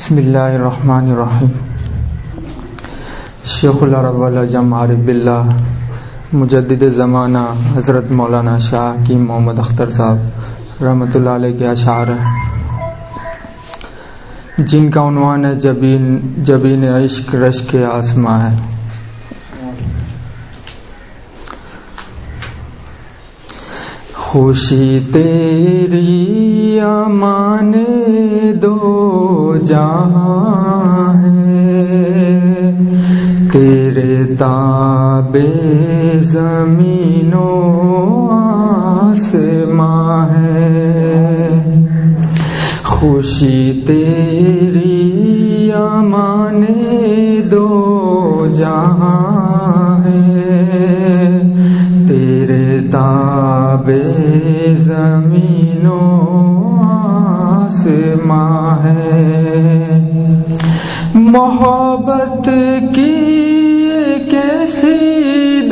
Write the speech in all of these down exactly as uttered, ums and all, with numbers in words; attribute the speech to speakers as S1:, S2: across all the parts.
S1: بسم اللہ الرحمن الرحیم. شیخ العرب والعجم عارف باللہ مجدد زمانہ حضرت مولانا شاہ حکیم محمد اختر صاحب رحمۃ اللہ علیہ کے اشعار ہیں جن کا عنوان ہے جبین جبین عشق رشک آسماں ہے. خوشی تیری امان دو جہاں ہے، تیرے تابع زمین و آسماں ہے. خوشی تیری امان دو جہاں ہے، تیرے تابع زمین و آسماں ہے. محبت کی کیسی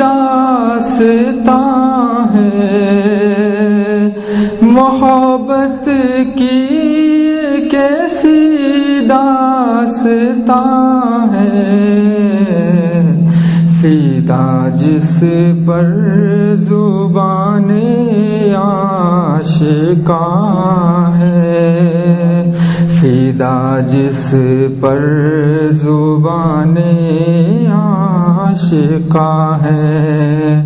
S1: داستاں ہے، محبت کی کیسی داستاں ہے. فدا جس پر زبان عاشقاں ہے، فدا جس پر زبان عاشقاں ہے.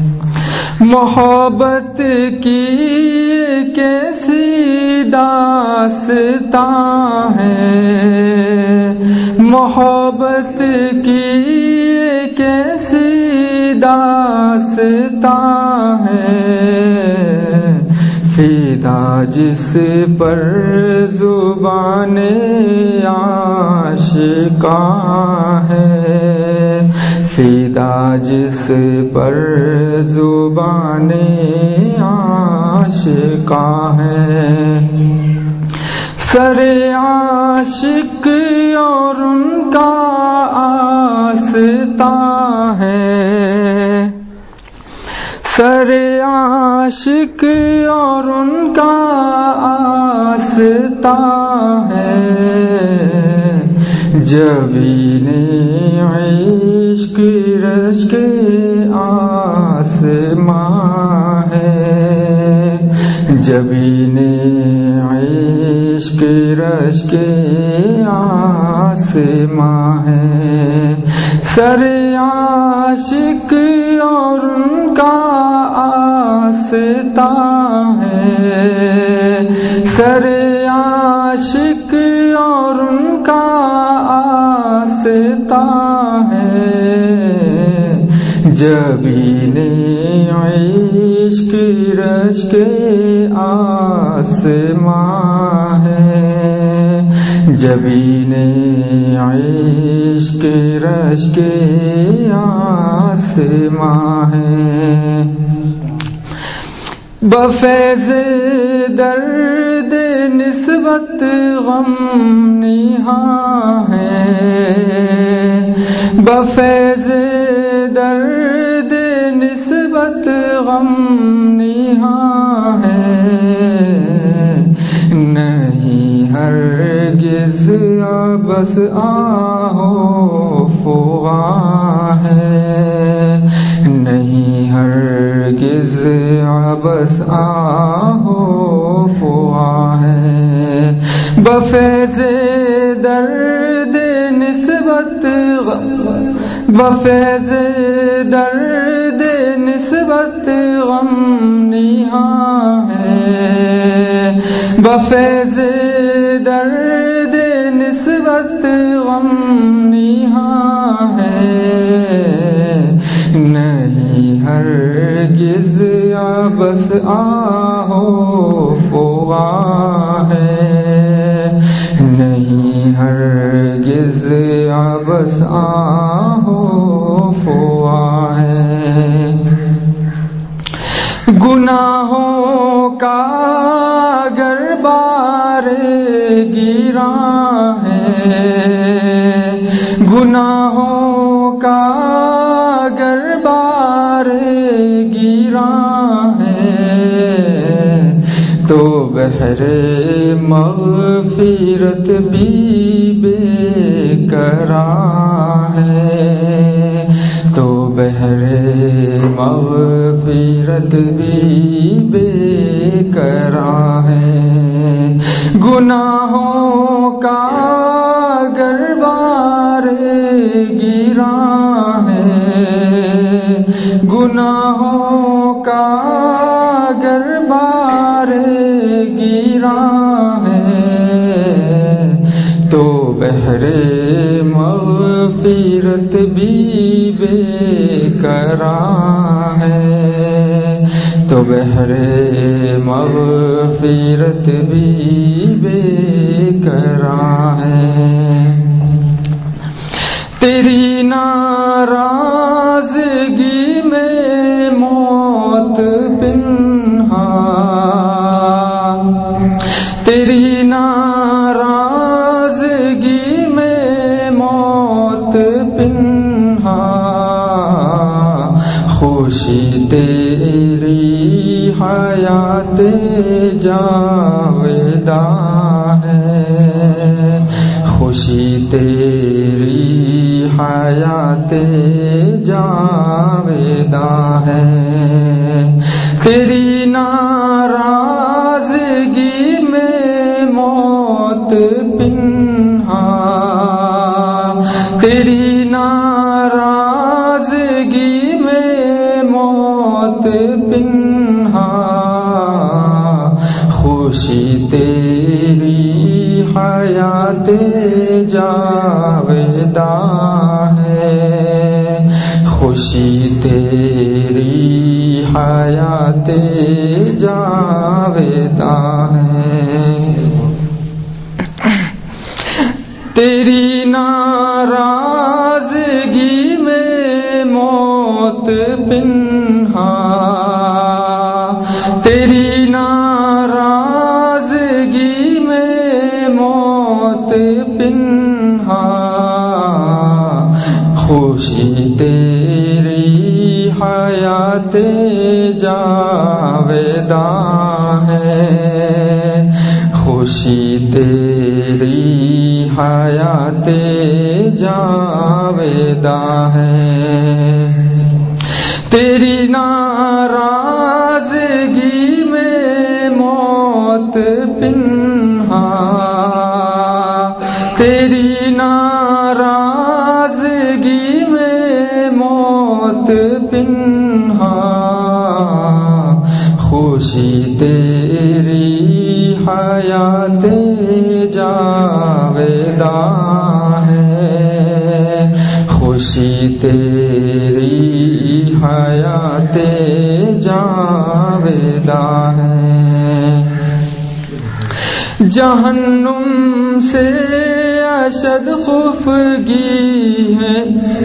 S1: محبت کی کیسی داستاں ہے، محبت کی کیسی داستاں ہے. فدا جس پر زبان عاشقاں ہے، فدا جس پر زبان عاشقاں ہے. سر عاشق اور ان کا آستاں ہے، سر عاشق اور ان کا آستاں ہے. جبین عشق رشک آسماں ہے، جبین عشق رشک آسماں ہے. سر عاشق اور ان کا آستاں ہے، سر عاشق اور ان کا آستاں ہے. جبین عشق رشک آسماں ہے، جبین عشق رشک آسماں ہے. بفیض درد نسبت غم نہاں ہے، بفیض درد نسبت غم نہاں ہے. نہیں ہرگز بس آہو فغاں ہے، نہیں ہرگز بس آہو فغاں ہے. بفیض درد نسبت بفیض درد نسبت غم نہاں ہے، بفیض درد نسبت غم نہاں ہے. نہیں ہرگز بس آہو فغاں ہے، نہیں ہرگز بس آہو فغاں ہے. گناہوں کا اگر بار گراں ہے، گناہوں کا اگر بار گراں ہے، تو بحر مغفرت بھی بے قرار ہے، تو بحر مغفرت بھی بے قرار ہے، گناہوں کا گربار گراں ہے، گناہوں کا گربار گراں ہے، تو بحر مغفرت بھی بے قرار ہے، تو بحر مغفرت بھی بے قرار ہے۔ تیری ناراضگی میں موت پنہاں، تیری ناراضگی میں موت پنہاں، خوشی تیری حیات جاوداں ہے، خوشی تیری حیات جاوداں ہے، تیری ناراضگی میں موت پنہاں، تیری ناراضگی میں موت پنہاں، خوشی تیری حیات جاوداں ہے، خوشی تیری حیات جاوداں ہے، تیری ناراضگی میں موت پنہاں، تیری ناراضگی میں موت پنہاں، خوشی تیری حیات جاوداں ہے، خوشی تیری حیات جاوداں ہے، تیری ناراضگی میں موت پنہاں، تیری ناراضگی میں موت پنہاں، خوشی تیری حیات جاوداں ہے، خوشی تیری حیات جاوداں ہے، جہنم سے اشد خفگی ہے،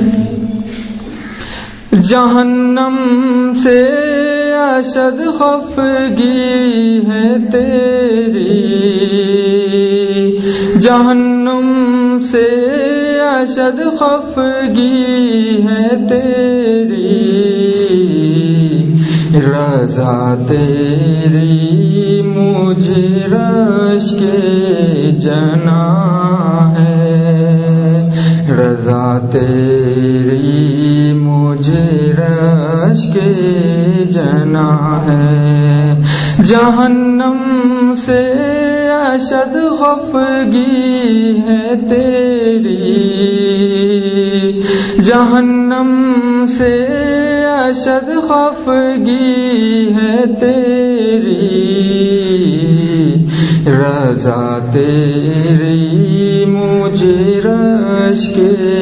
S1: جہنم سے اشد خفگی ہے تیری، جہنم سے اشد خفگی ہے تیری، رضا تیری مجھے رشک جناں ہے، رضا تیری مجھے رشک جناں ہے، جہنم سے اشد خفگی ہے تیری، جہنم سے اشد خفگی ہے تیری، رضا تیری مجھے رشک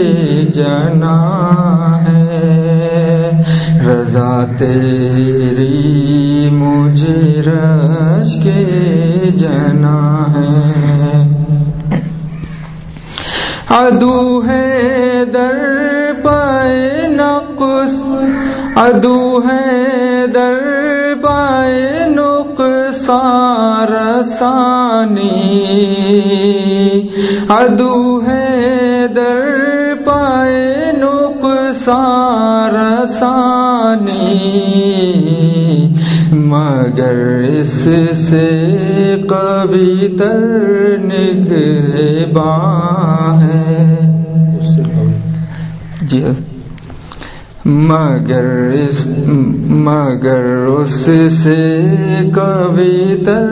S1: جناں ہے، رضا تیری مجھے رشک جناں ہے، عدو ہے در پائے نقص، عدو ہے در پائے نقصان رسانی، عدو ہے در پائے نقصان رسانی، مگر اس سے قوی تر نگہباں ہے. جی مگر اس مگر اس سے قوی تر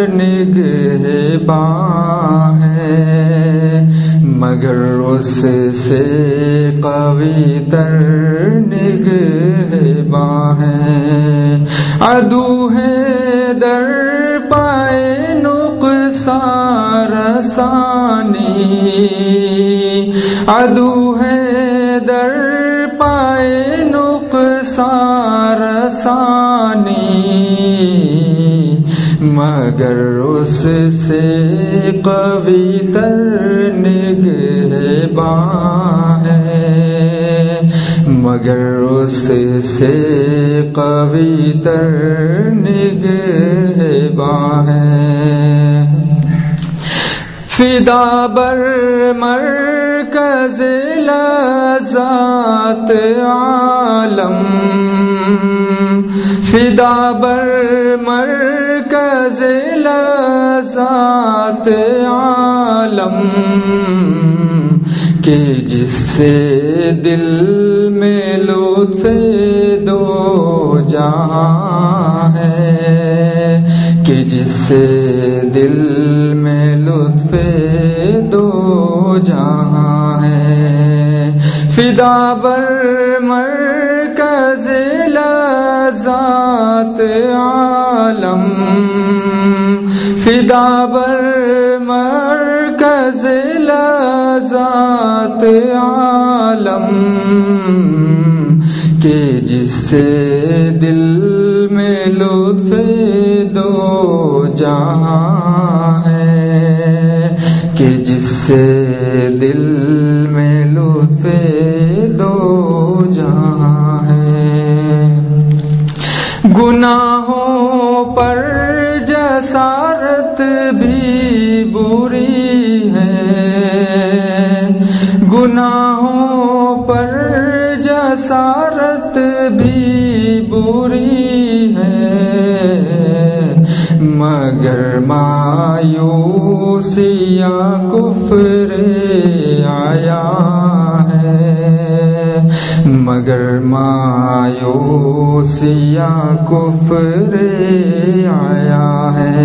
S1: نگہباں ہے. مگر اس سے قوی تر نگہباں ہے. عدو ہے در پائے نقصان رسانی. عدو ہے در پائے نقصان رسانی. مگر اس سے قوی تر نگہباں ہے. مگر اس سے قوی تر نگہباں ہے. فدا بر مرکز لذات عالم. فدا بر مرکز لذات عالم کہ جس سے دل میں لطف دو جہاں ہے. کہ جس سے دل میں لطف دو جہاں ہے. فدا بر مرکز لذات عالم. فدا بر مرکز لذات عالم کہ جس سے دل میں لطف دو جہاں ہے. کہ جس سے دل میں لطف دو جہاں ہے. گناہوں پر جسارت بھی بری ہے. گناہوں پر جسارت بھی بری ہے. مگر مایوسی یا کفر آیا ہے. مگر مایوسی یا کفر آیا ہے.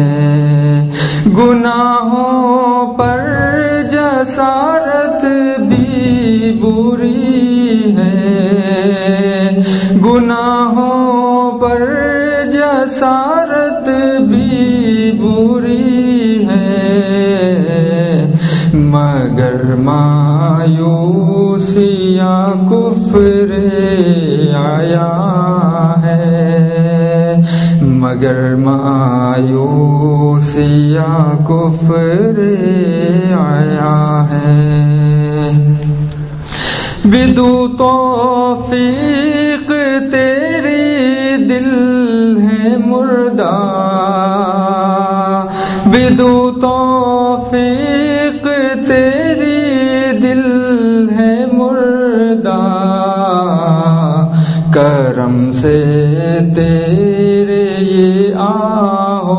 S1: گناہوں پر جسارت بھی بری ہے. گناہوں پر جسارت بھی بری ہے. مگر مایوسی یا کفر آیا ہے. مگر مایوسی یا کفر آیا ہے. بدو توفیق تیری دل ہے مردہ. بدو توفیق تیری دل ہے مردہ. کرم سے تیرے یہ آہو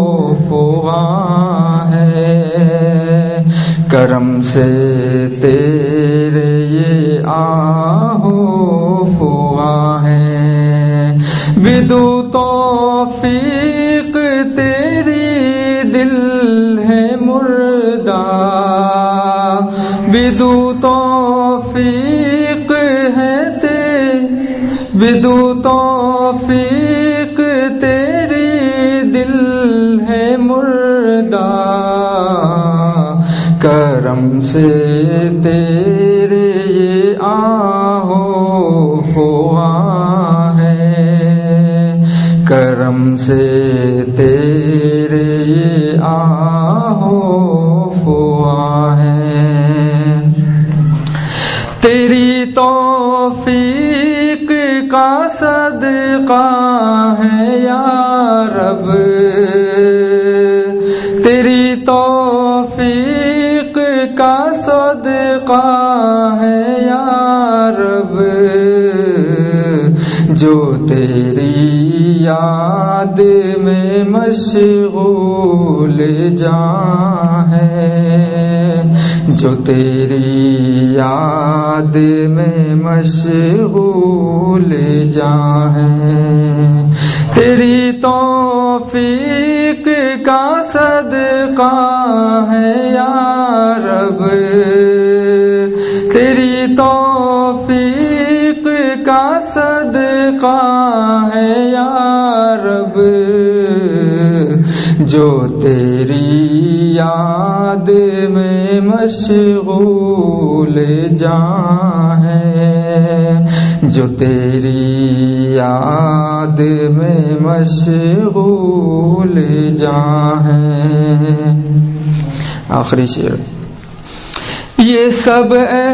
S1: فغاں ہے. کرم سے تیرے یہ آہو فغاں ہے. بدو توفیق تیری دل ہے مردہ. بدو توفیق ہے تیری بدو توفیق تیری دل ہے مردہ. کرم سے تیرے یہ آہو فغاں ہے. کرم سے تیرے یہ آہو فغاں ہے. تیری توفیق کا صدقہ ہے یا رب. تیری توفیق کا صدقہ ہے یا رب. جو تیری یاد میں مشغول جاں ہے، جو تیری یاد میں مشغول جاں ہے، تیری توفیق کا صدقہ ہے یا رب، تیری توفیق کا صدقہ ہے یا رب، جو تیری یاد میں مشغول جاں ہے، جو تیری یاد میں مشغول جاں ہے۔ آخری شعر۔ یہ سب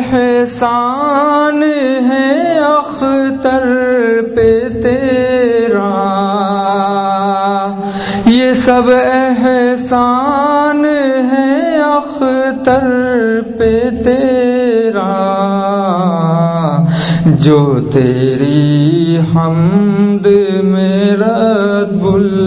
S1: احسان ہے اختر پہ تیرا، یہ سب احسان ہے اختر پہ تیرا، جو تیری حمد میں رتب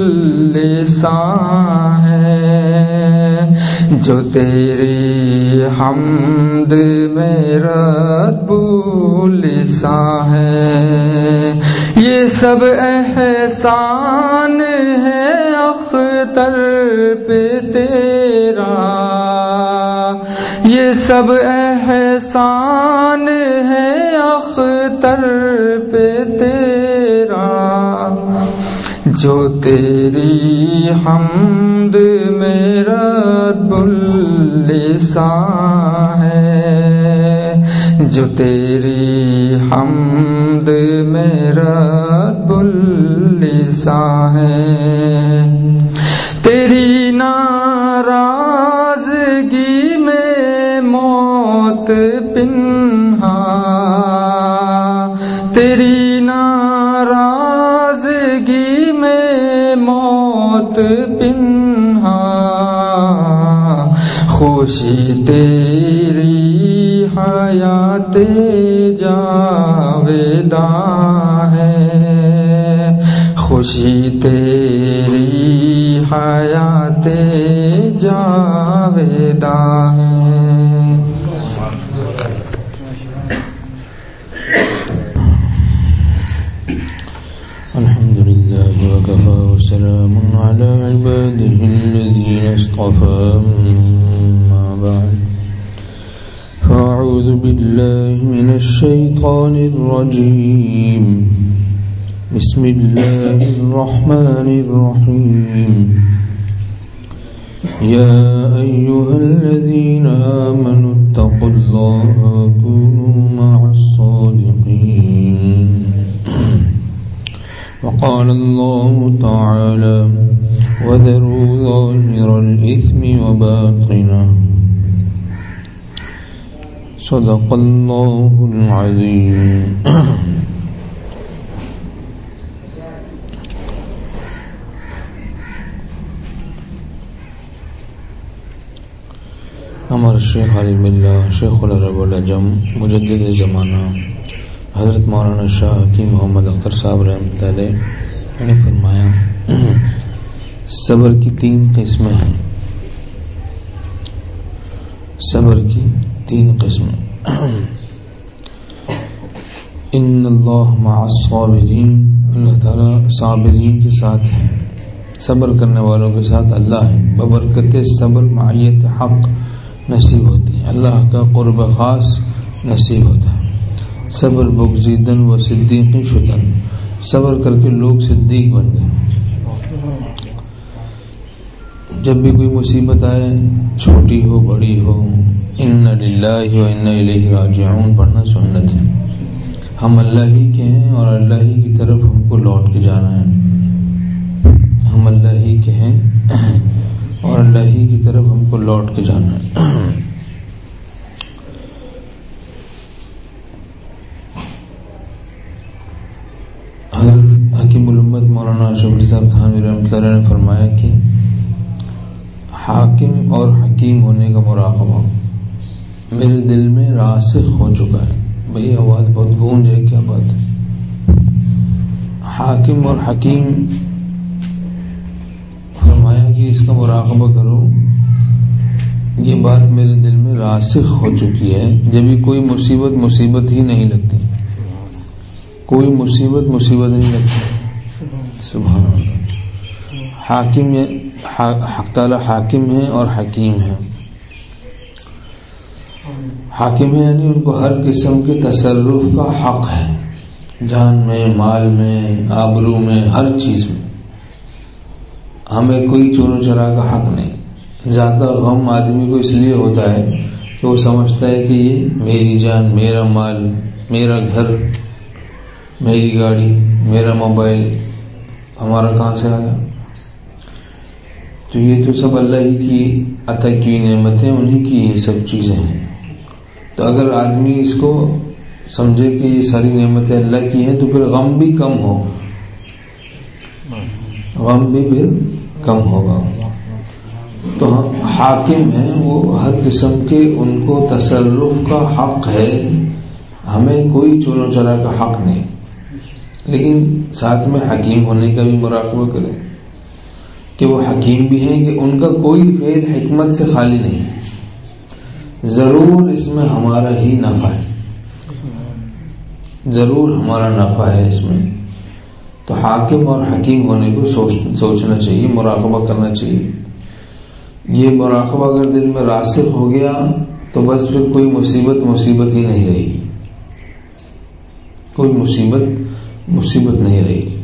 S1: اللسان ہے، جو تیری حمد میں رتب اللسان ہے، یہ سب احسان ہے اختر پہ تیرا، یہ سب احسان ہے اختر پہ تیرا، جو تیری حمد میں رتب اللسان ہے، جو تیری حمد میں رتب اللسان ہے، تیری ناراضگی میں موت پنہا، تیری ناراضگی میں موت پنہا، خوشی تیری حیات جاویداں ہے، خوشی تیری حیات جاویداں ہے۔
S2: الحمد لله وكفى وسلام على عباده الذين اصطفى، أما بعد فأعوذ بالله من الشيطان الرجيم، بسم الله الرحمن الرحيم، يا أيها الذين آمنوا اتقوا الله وكونوا مع الصادقين، وقال الله تعالى وذروا ظاهر الإثم وباطنه، صدق الله العظيم۔ ہمارے شیخ عالم اللہ شیخ العرب العجم مجدد زمانہ حضرت مولانا شاہ حکیم محمد اختر صاحب رحمۃ اللہ علیہ نے فرمایا، صبر کی تین قسمیں ہیں، صبر کی تین قسمیں، ان اللہ مع الصابرین، اللہ تعالیٰ صابرین کے ساتھ ہے، صبر کرنے والوں کے ساتھ اللہ ہے، ببرکت صبر معیت حق نصیب ہوتی ہے، اللہ کا قرب خاص نصیب ہوتا ہے۔ صبر بگزیدن و صدیقی شدن، صبر کر کے لوگ صدیق بن گئے۔ جب بھی کوئی مصیبت آئے، چھوٹی ہو بڑی ہو، ان للہ و انا الیہ راجعون پڑھنا سنت ہے۔ ہم اللہ ہی کے ہیں اور اللہ ہی کی طرف ہم کو لوٹ کے جانا ہے، ہم اللہ ہی کے ہیں اور اللہ ہی کی طرف ہم کو لوٹ کے جانا ہے۔ حضرت حکیم الامت مولانا شبلی صاحب تھانوی رحمۃ اللہ علیہ نے فرمایا کہ حاکم اور حکیم ہونے کا مراقبہ میرے دل میں راسخ ہو چکا ہے۔ بھئی آواز بہت گونج ہے، کیا بات ہے؟ حاکم اور حکیم فرمایا کہ اس کا مراقبہ کرو. یہ بات میرے دل میں راسخ ہو چکی ہے. جبھی کوئی مصیبت مصیبت ہی نہیں لگتی, کوئی مصیبت مصیبت نہیں لگتی. سبحان اللہ. حاکم حق تعالی حاکم ہے اور حکیم ہے. حاکم ہے یعنی ان کو ہر قسم کے تصرف کا حق ہے, جان میں, مال میں, آبرو میں, ہر چیز میں. ہمیں کوئی چورو چرا کا حق نہیں. زیادہ غم آدمی کو اس لیے ہوتا ہے کہ وہ سمجھتا ہے کہ یہ میری جان, میرا مال, میرا گھر, میری گاڑی, میرا موبائل ہمارا کہاں سے آیا. تو یہ تو سب اللہ ہی کی عطا کی نعمتیں, انہی کی یہ سب چیزیں ہیں. تو اگر آدمی اس کو سمجھے کہ یہ ساری نعمتیں اللہ کی ہیں تو پھر غم بھی کم ہو, غم بھی پھر کم ہوگا. تو حاکم ہیں وہ ہر قسم کے, ان کو تصرف کا حق ہے. ہمیں کوئی چورو چرا کا حق نہیں, لیکن ساتھ میں حکیم ہونے کا بھی مراقبہ کریں کہ وہ حکیم بھی ہیں کہ ان کا کوئی فعل حکمت سے خالی نہیں. ضرور اس میں ہمارا ہی نفع ہے, ضرور ہمارا نفع ہے اس میں. تو حاکم اور حکیم ہونے کو سوچ سوچنا چاہیے, مراقبہ کرنا چاہیے. یہ مراقبہ اگر دل میں راسخ ہو گیا تو بس پھر کوئی مصیبت مصیبت ہی نہیں رہے گی, کوئی مصیبت مصیبت نہیں رہے گی.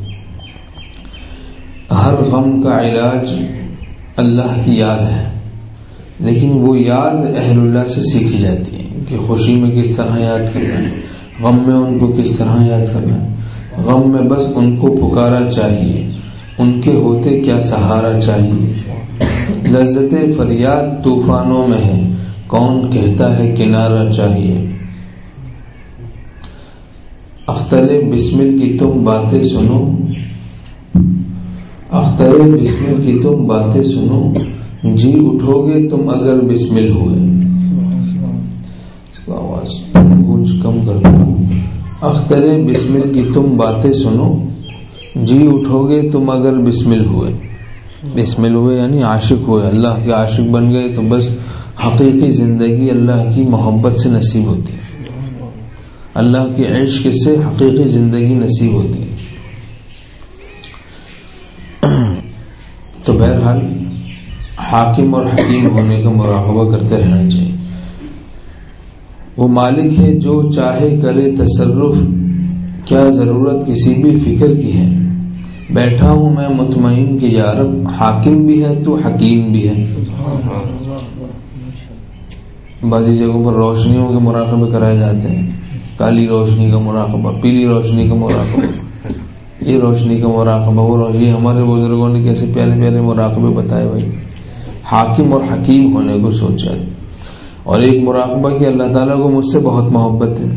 S2: ہر غم کا علاج اللہ کی یاد ہے, لیکن وہ یاد اہل اللہ سے سیکھی جاتی ہے کہ خوشی میں کس طرح یاد کرنا ہے, غم میں ان کو کس طرح یاد کرنا ہے. غم میں بس ان کو پکارا چاہیے, ان کے ہوتے کیا سہارا چاہیے. لذت فریاد طوفانوں میں ہے, کون کہتا ہے کنارہ چاہیے. اختر بسمل کی تم باتیں سنو, اختر بسمل کی تم باتیں سنو, جی اٹھو گے تم اگر بسمل ہوئے. اس کو آواز گونج کم کر دو. اختر بسمل کی تم باتیں سنو, جی اٹھو گے تم اگر بسمل ہوئے. بسمل ہوئے یعنی عاشق ہوئے, اللہ کے عاشق بن گئے تو بس حقیقی زندگی اللہ کی محبت سے نصیب ہوتی ہے, اللہ کے عشق سے حقیقی زندگی نصیب ہوتی ہے. تو بہرحال حاکم اور حکیم ہونے کا مراقبہ کرتے رہنا چاہیے. وہ مالک ہے جو چاہے کرے تصرف, کیا ضرورت کسی بھی فکر کی ہے. بیٹھا ہوں میں مطمئن کہ یا رب, حاکم بھی ہے تو حکیم بھی ہے. بعضی جگہوں پر روشنیوں کے مراقبے کرائے جاتے ہیں, کالی روشنی کا مراقبہ, پیلی روشنی کا مراقبہ, یہ روشنی کا مراقبہ, وہ روشنی. ہمارے بزرگوں نے کیسے پیارے پیارے مراقبے بتائے بھائی. حاکم اور حکیم ہونے کو سوچا. اور ایک مراقبہ کہ اللہ تعالیٰ کو مجھ سے بہت محبت ہے,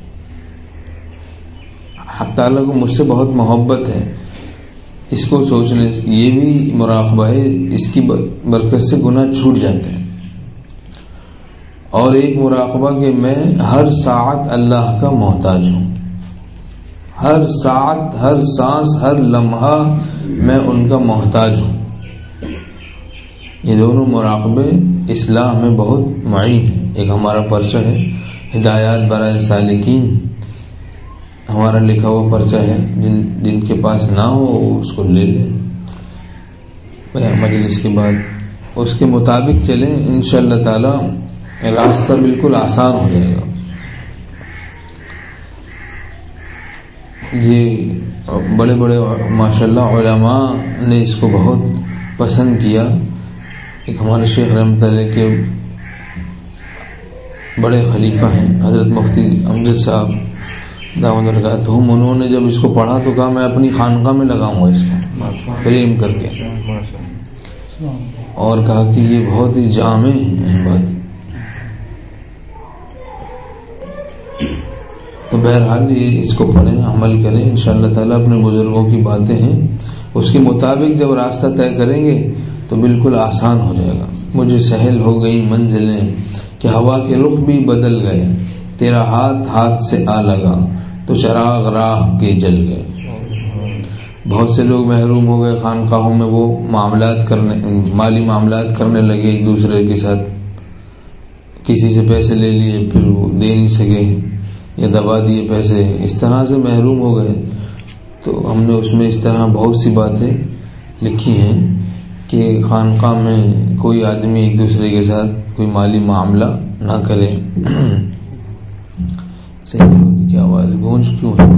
S2: حق تعالیٰ کو مجھ سے بہت محبت ہے, اس کو سوچنے یہ بھی مراقبہ ہے, اس کی برکت سے گناہ چھوٹ جاتے ہیں. اور ایک مراقبہ کہ میں ہر ساعت اللہ کا محتاج ہوں, ہر ساعت, ہر سانس, ہر لمحہ میں ان کا محتاج ہوں. یہ دونوں مراقبے اصلاح میں بہت معین ہیں. ایک ہمارا پرچہ ہے ہدایات برائے سالکین, ہمارا لکھا ہوا پرچہ ہے, جن جن کے پاس نہ ہو وہ اس کو لے لیں مجلس کے بعد, اس کے مطابق چلیں, انشاءاللہ تعالی راستہ بالکل آسان ہو جائے گا. یہ بڑے بڑے ماشاءاللہ علماء نے اس کو بہت پسند کیا. ایک ہمارے شیخ رحمۃ اللہ کے بڑے خلیفہ ہیں حضرت مفتی امجد صاحب دامن برکاتہم, انہوں نے جب اس کو پڑھا تو کہا میں اپنی خانقاہ میں لگاؤں گا اس کو فریم کر کے, اور کہا کہ یہ بہت ہی جامع بات. تو بہرحال یہ اس کو پڑھیں, عمل کریں, انشاءاللہ تعالیٰ اپنے بزرگوں کی باتیں ہیں اس کے مطابق جب راستہ طے کریں گے تو بالکل آسان ہو جائے گا. مجھے سہل ہو گئی منزلیں کہ ہوا کے رخ بھی بدل گئے, تیرا ہاتھ ہاتھ سے آ لگا تو چراغ راہ کے جل گئے. بہت سے لوگ محروم ہو گئے خانقاہوں میں، وہ معاملات کرنے مالی معاملات کرنے لگے ایک دوسرے کے ساتھ، کسی سے پیسے لے لیے پھر وہ دے نہیں سکے یا دبا دیے پیسے، اس طرح سے محروم ہو گئے. تو ہم نے اس میں اس طرح بہت سی باتیں لکھی ہیں کہ خانقاہ میں کوئی آدمی ایک دوسرے کے ساتھ کوئی مالی معاملہ نہ کرے. کی آواز گونج کیوں ہے؟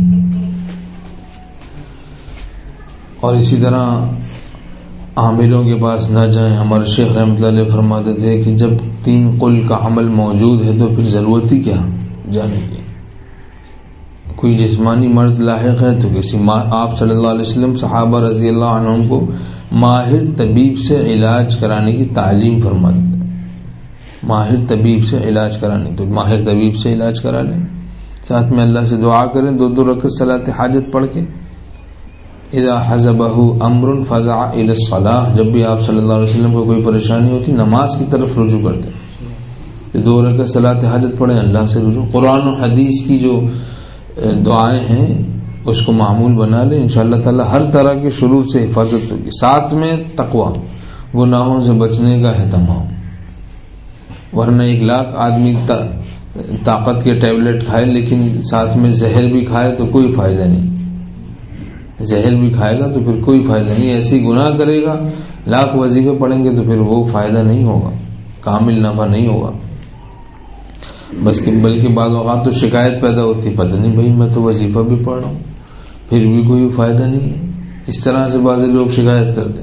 S2: اور اسی طرح عاملوں کے پاس نہ جائیں. ہمارے شیخ رحمۃ اللہ علیہ فرماتے تھے کہ جب تین قل کا عمل موجود ہے تو پھر ضرورت ہی کیا جانے کی. کوئی جسمانی مرض لاحق ہے تو کسی آپ صلی اللہ علیہ وسلم صحابہ رضی اللہ عنہم کو ماہر طبیب سے علاج کرانے کی تعلیم فرماتے تھے. ماہر طبیب سے علاج کرانے، تو ماہر طبیب سے علاج کرا لیں، ساتھ میں اللہ سے دعا کریں، دو دو رکعت صلاۃ حاجت پڑھ کے. اذا حزبہ امر فزع الی الصلاۃ، جب بھی آپ صلی اللہ علیہ وسلم کو کوئی پریشانی ہوتی نماز کی طرف رجوع کرتے، دو رکعت صلاۃ حاجت پڑھیں، اللہ سے رجوع. قرآن و حدیث کی جو دعائیں ہیں اس کو معمول بنا لیں، انشاءاللہ تعالی ہر طرح کی شروع سے حفاظت ہوگی. ساتھ میں تقویٰ، گناہوں سے بچنے کا اہتمام. ورنہ ایک لاکھ آدمی طاقت کے ٹیبلٹ کھائے لیکن ساتھ میں زہر بھی کھائے تو کوئی فائدہ نہیں. زہر بھی کھائے گا تو پھر کوئی فائدہ نہیں. ایسے ہی گناہ کرے گا، لاکھ وظیفے پڑھیں گے تو پھر وہ فائدہ نہیں ہوگا، کامل نفع نہیں ہوگا. بس کہ بلکہ بعض اوقات تو شکایت پیدا ہوتی، پتہ نہیں بھائی میں تو وظیفہ بھی پڑھ رہا ہوں پھر بھی کوئی فائدہ نہیں ہے. اس طرح سے بعض لوگ شکایت کرتے ہیں.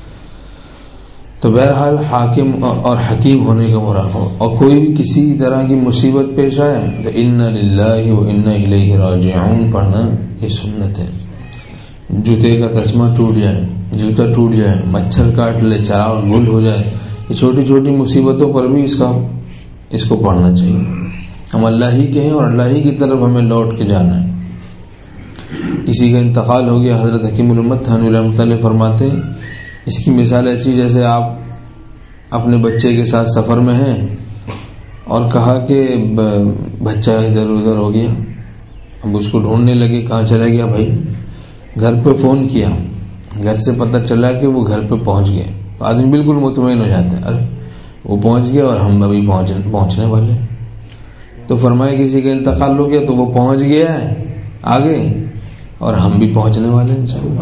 S2: تو بہرحال حاکم اور حکیم ہونے کا مراقبہ. اور کوئی بھی کسی طرح کی مصیبت پیش آئے تو انا للہ و انا الیہ راجعون پڑھنا یہ سنت ہے. جوتے کا تسمہ ٹوٹ جائے، جوتا ٹوٹ جائے، مچھر کاٹ لے، چراغ گل ہو جائے، یہ چھوٹی چھوٹی مصیبتوں پر بھی اس کا اس کو پڑھنا چاہیے. ہم اللہ ہی کے ہیں اور اللہ ہی کی طرف ہمیں لوٹ کے جانا ہے. کسی کا انتقال ہو گیا، حضرت حکیم الامت تھانوی رحمۃ اللہ فرماتے ہیں اس کی مثال ایسی جیسے آپ اپنے بچے کے ساتھ سفر میں ہیں اور کہا کہ بچہ ادھر ادھر ہو گیا، اب اس کو ڈھونڈنے لگے کہاں چلا گیا بھائی. گھر پہ فون کیا، گھر سے پتہ چلا کہ وہ گھر پہ پہنچ گئے تو آدمی بالکل مطمئن ہو جاتا ہے، ارے وہ پہنچ گیا اور ہم ابھی پہنچنے والے. تو فرمایا کسی کا انتقال ہو گیا تو وہ پہنچ گیا ہے آگے اور ہم بھی پہنچنے والے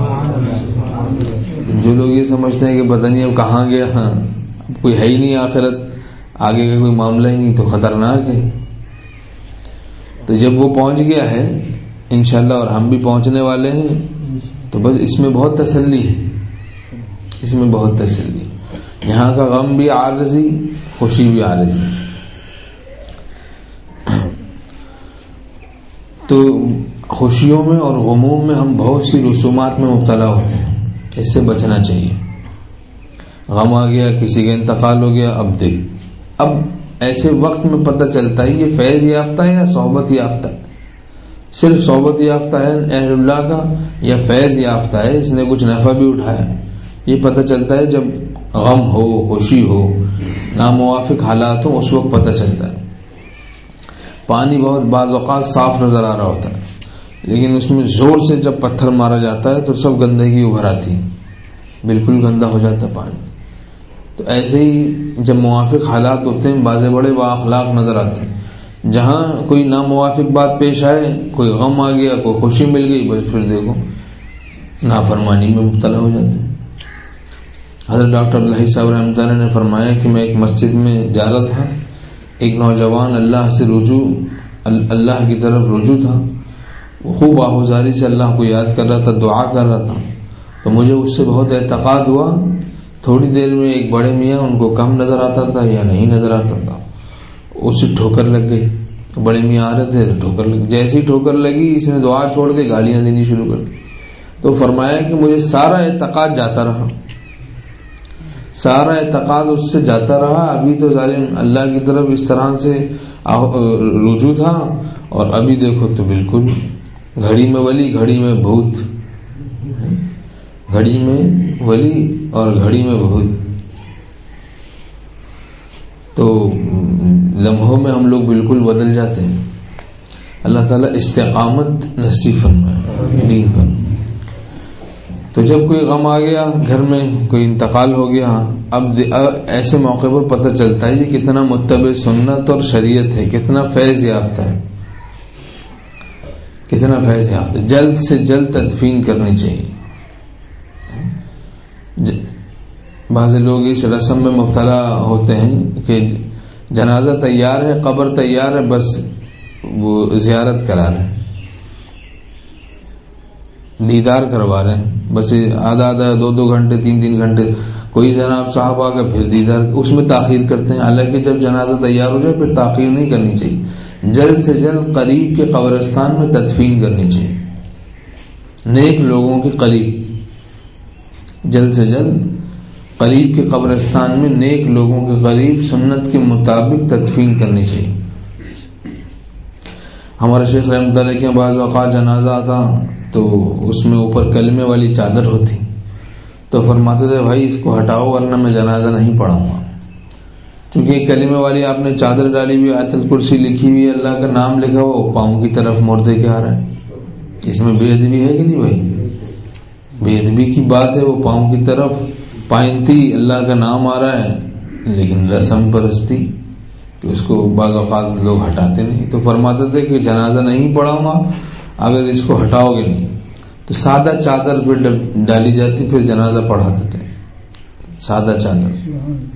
S2: ہیں. جو لوگ یہ سمجھتے ہیں کہ پتہ نہیں اب کہاں گیا، ہاں اب کوئی ہے ہی نہیں آخرت، آگے کا کوئی معاملہ ہی نہیں تو خطرناک ہے. تو جب وہ پہنچ گیا ہے انشاءاللہ اور ہم بھی پہنچنے والے ہیں تو بس اس میں بہت تسلی ہے، اس میں بہت تسلی. یہاں کا غم بھی عارضی، خوشی بھی عارضی. تو خوشیوں میں اور غموم میں ہم بہت سی رسومات میں مبتلا ہوتے ہیں، اس سے بچنا چاہیے. غم آ گیا، کسی کا انتقال ہو گیا، اب دیکھ اب ایسے وقت میں پتہ چلتا ہے یہ فیض یافتہ ہے یا صحبت یافتہ ہے. صرف صحبت یافتہ ہے اہل اللہ کا یا فیض یافتہ ہے، اس نے کچھ نفع بھی اٹھایا. یہ پتہ چلتا ہے جب غم ہو، خوشی ہو، ناموافق حالات ہوں، اس وقت پتہ چلتا ہے. پانی بہت بعض اوقات صاف نظر آ رہا ہوتا ہے لیکن اس میں زور سے جب پتھر مارا جاتا ہے تو سب گندگی ابھر آتی ہے، بالکل گندا ہو جاتا ہے پانی. تو ایسے ہی جب موافق حالات ہوتے ہیں بعض بڑے بااخلاق نظر آتے ہیں. جہاں کوئی ناموافق بات پیش آئے، کوئی غم آ گیا، کوئی خوشی مل گئی، بس پھر دیکھو نافرمانی میں مبتلا ہو جاتے ہیں. حضرت ڈاکٹر اللہ صاحب رحمۃ اللہ نے فرمایا کہ میں ایک مسجد میں جا رہا تھا، ایک نوجوان اللہ سے رجوع اللہ کی طرف رجوع تھا، وہ خوب آہوزاری سے اللہ کو یاد کر رہا تھا، دعا کر رہا تھا. تو مجھے اس سے بہت اعتقاد ہوا. تھوڑی دیر میں ایک بڑے میاں، ان کو کم نظر آتا تھا یا نہیں نظر آتا تھا، اسے ٹھوکر لگ گئی. بڑے میاں آ رہے تھے ٹھوکر لگ گئی. جیسی ٹھوکر لگی اس نے دعا چھوڑ کے گالیاں دینی شروع کر دی. تو فرمایا کہ مجھے سارا اعتقاد جاتا رہا، سارا اعتقاد اس سے جاتا رہا. ابھی تو ظالم اللہ کی طرف اس طرح سے رجوع تھا اور ابھی دیکھو تو بالکل گھڑی میں ولی گھڑی میں بھوت، گھڑی میں ولی اور گھڑی میں بھوت. تو لمحوں میں ہم لوگ بالکل بدل جاتے ہیں. اللہ تعالیٰ استقامت نصیب فرمائے دین پر. تو جب کوئی غم آ گیا گھر میں، کوئی انتقال ہو گیا، اب ایسے موقع پر پتہ چلتا ہے یہ کتنا متبع سنت اور شریعت ہے، کتنا فیض یافتہ ہے، کتنا فیض یافتہ ہے۔ جلد سے جلد تدفین کرنی چاہیے۔ بعض لوگ اس رسم میں مبتلا ہوتے ہیں کہ جنازہ تیار ہے، قبر تیار ہے، بس وہ زیارت کرا رہے ہیں، دیدار کروا رہے ہیں، بس آدھا آدھا دو دو گھنٹے تین تین گھنٹے کوئی جناب صاحب آ کے پھر دیدار، اس میں تاخیر کرتے ہیں۔ حالانکہ جب جنازہ تیار ہو جائے پھر تاخیر نہیں کرنی چاہیے، جلد سے جلد قریب کے قبرستان میں تدفین کرنی چاہیے، نیک لوگوں کے قریب، جلد سے جلد قریب کے قبرستان میں نیک لوگوں کے قریب سنت کے مطابق تدفین کرنی چاہیے۔ ہمارے شیخ رحمۃ اللہ کے بعض اوقات جنازہ آتا تو اس میں اوپر کلمے والی چادر ہوتی، تو فرماتے تھے بھائی اس کو ہٹاؤ ورنہ میں جنازہ نہیں پڑھاؤں گا، کیونکہ کلمے والی آپ نے چادر ڈالی ہوئی، آیت الکرسی لکھی ہوئی، اللہ کا نام لکھا ہو، پاؤں کی طرف مردے کے آ رہا ہے، اس میں بے ادبی ہے کہ نہیں بھائی؟ بے ادبی کی بات ہے، وہ پاؤں کی طرف پائنتی اللہ کا نام آ رہا ہے، لیکن رسم پرستی کہ اس کو بعض اوقات لوگ ہٹاتے نہیں، تو فرماتے تھے کہ جنازہ نہیں پڑھاؤں گا اگر اس کو ہٹاؤ گے نہیں، تو سادہ چادر پہ ڈالی جاتی، پھر جنازہ پڑھاتے تھے، سادہ چادر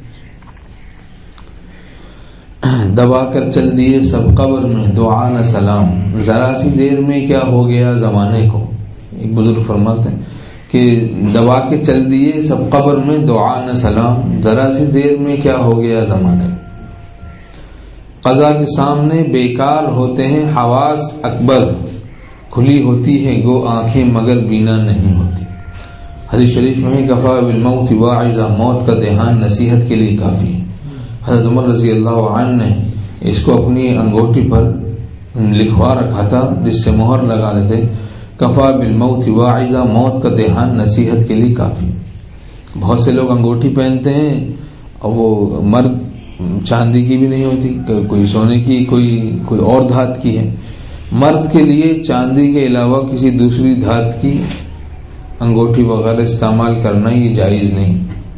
S2: دبا کر چل دیے سب قبر میں، دعا نہ سلام، ذرا سی دیر میں کیا ہو گیا زمانے کو۔ ایک بزرگ فرماتے ہیں کہ دبا کے چل دیے سب قبر میں، دعا نہ سلام، ذرا سی دیر میں کیا ہو گیا زمانے کو۔ قضا کے سامنے بیکار ہوتے ہیں حواس اکبر، کھلی ہوتی ہے گو آنکھیں مگر بینا نہیں ہوتی۔ حدیث شریف میں کفا بالموت واعظا، موت کا دھیان نصیحت کے لیے کافی ہے۔ حضرت عمر رضی اللہ عنہ نے اس کو اپنی انگوٹھی پر لکھوا رکھا تھا، جس سے مہر لگا دیتے، کفا بالموت واعظا، موت کا دھیان نصیحت کے لیے کافی۔ بہت سے لوگ انگوٹھی پہنتے ہیں اور وہ مرد چاندی کی بھی نہیں ہوتی، کوئی سونے کی، کوئی کوئی اور دھات کی ہے۔ مرد کے لیے چاندی کے علاوہ کسی دوسری دھات کی انگوٹھی وغیرہ استعمال کرنا یہ جائز نہیں،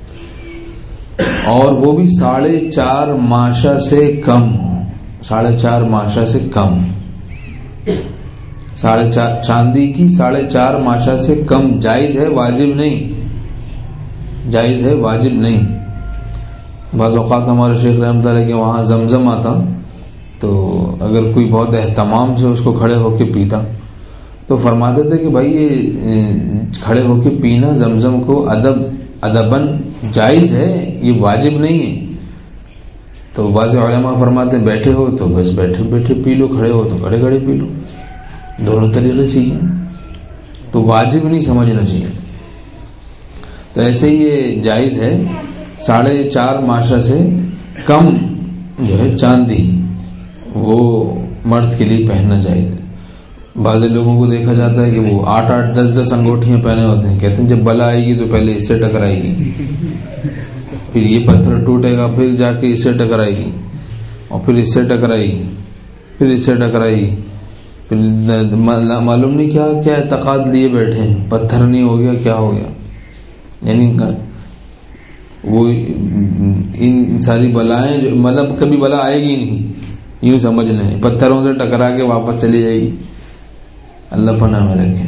S2: اور وہ بھی ساڑھے چار ماشا سے کم، ساڑھے چار ماشا سے کم، ساڑھے چار چاندی کی ساڑھے چار ماشا سے کم جائز ہے، واجب نہیں، جائز ہے واجب نہیں۔ بعض اوقات ہمارے شیخ رحمۃ اللہ کے وہاں زمزم آتا تو اگر کوئی بہت اہتمام سے اس کو کھڑے ہو کے پیتا تو فرماتے تھے کہ بھائی یہ کھڑے ہو کے پینا زمزم کو ادب ادبن جائز ہے، یہ واجب نہیں ہے۔ تو بعض علماء فرماتے ہیں بیٹھے ہو تو بس بیٹھے بیٹھے پی لو، کھڑے ہو تو کھڑے کھڑے پی لو، دونوں طریقے چاہیے، تو واجب نہیں سمجھنا چاہیے۔ تو ایسے ہی یہ جائز ہے، ساڑھے چار ماشا سے کم جو ہے چاندی وہ مرد کے لیے پہننا چاہیے۔ بعض لوگوں کو دیکھا جاتا ہے کہ وہ آٹھ آٹھ دس دس انگوٹھیاں پہنے ہوتے ہیں، کہتے ہیں جب بلا آئے گی تو پہلے اس سے ٹکرائے گی، پھر یہ پتھر ٹوٹے گا، پھر جا کے اس سے ٹکرائے گی، اور پھر اس سے ٹکرائے گی، پھر اس سے ٹکرائے گی، پھر معلوم نہیں کیا کیا اعتقاد لیے بیٹھے ہیں، پتھر نہیں ہو گیا کیا ہو گیا، یعنی وہ ان ساری بلائیں جو مطلب کبھی بلا آئے گی نہیں، یوں سمجھ لیں، پتھروں سے ٹکرا کے واپس چلی جائے گی، اللہ پناہ میں رکھے۔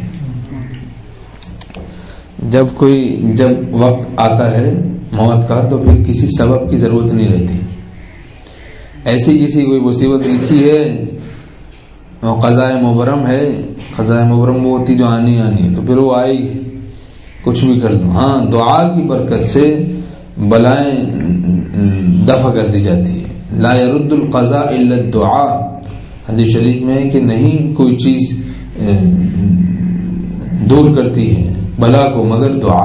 S2: جب کوئی جب وقت آتا ہے موت کا تو پھر کسی سبب کی ضرورت نہیں رہتی، ایسی کسی کوئی مصیبت لکھی ہے، قضاء مبرم ہے، قضاء مبرم وہ ہوتی جو آنی آنی ہے، تو پھر وہ آئے گی، کچھ بھی کر دو۔ ہاں دعا کی برکت سے بلائیں دفع کر دی جاتی ہے، لا يرد القضاء الا الدعاء، حدیث شریف میں ہے کہ نہیں کوئی چیز دور کرتی ہے بلا کو مگر دعا،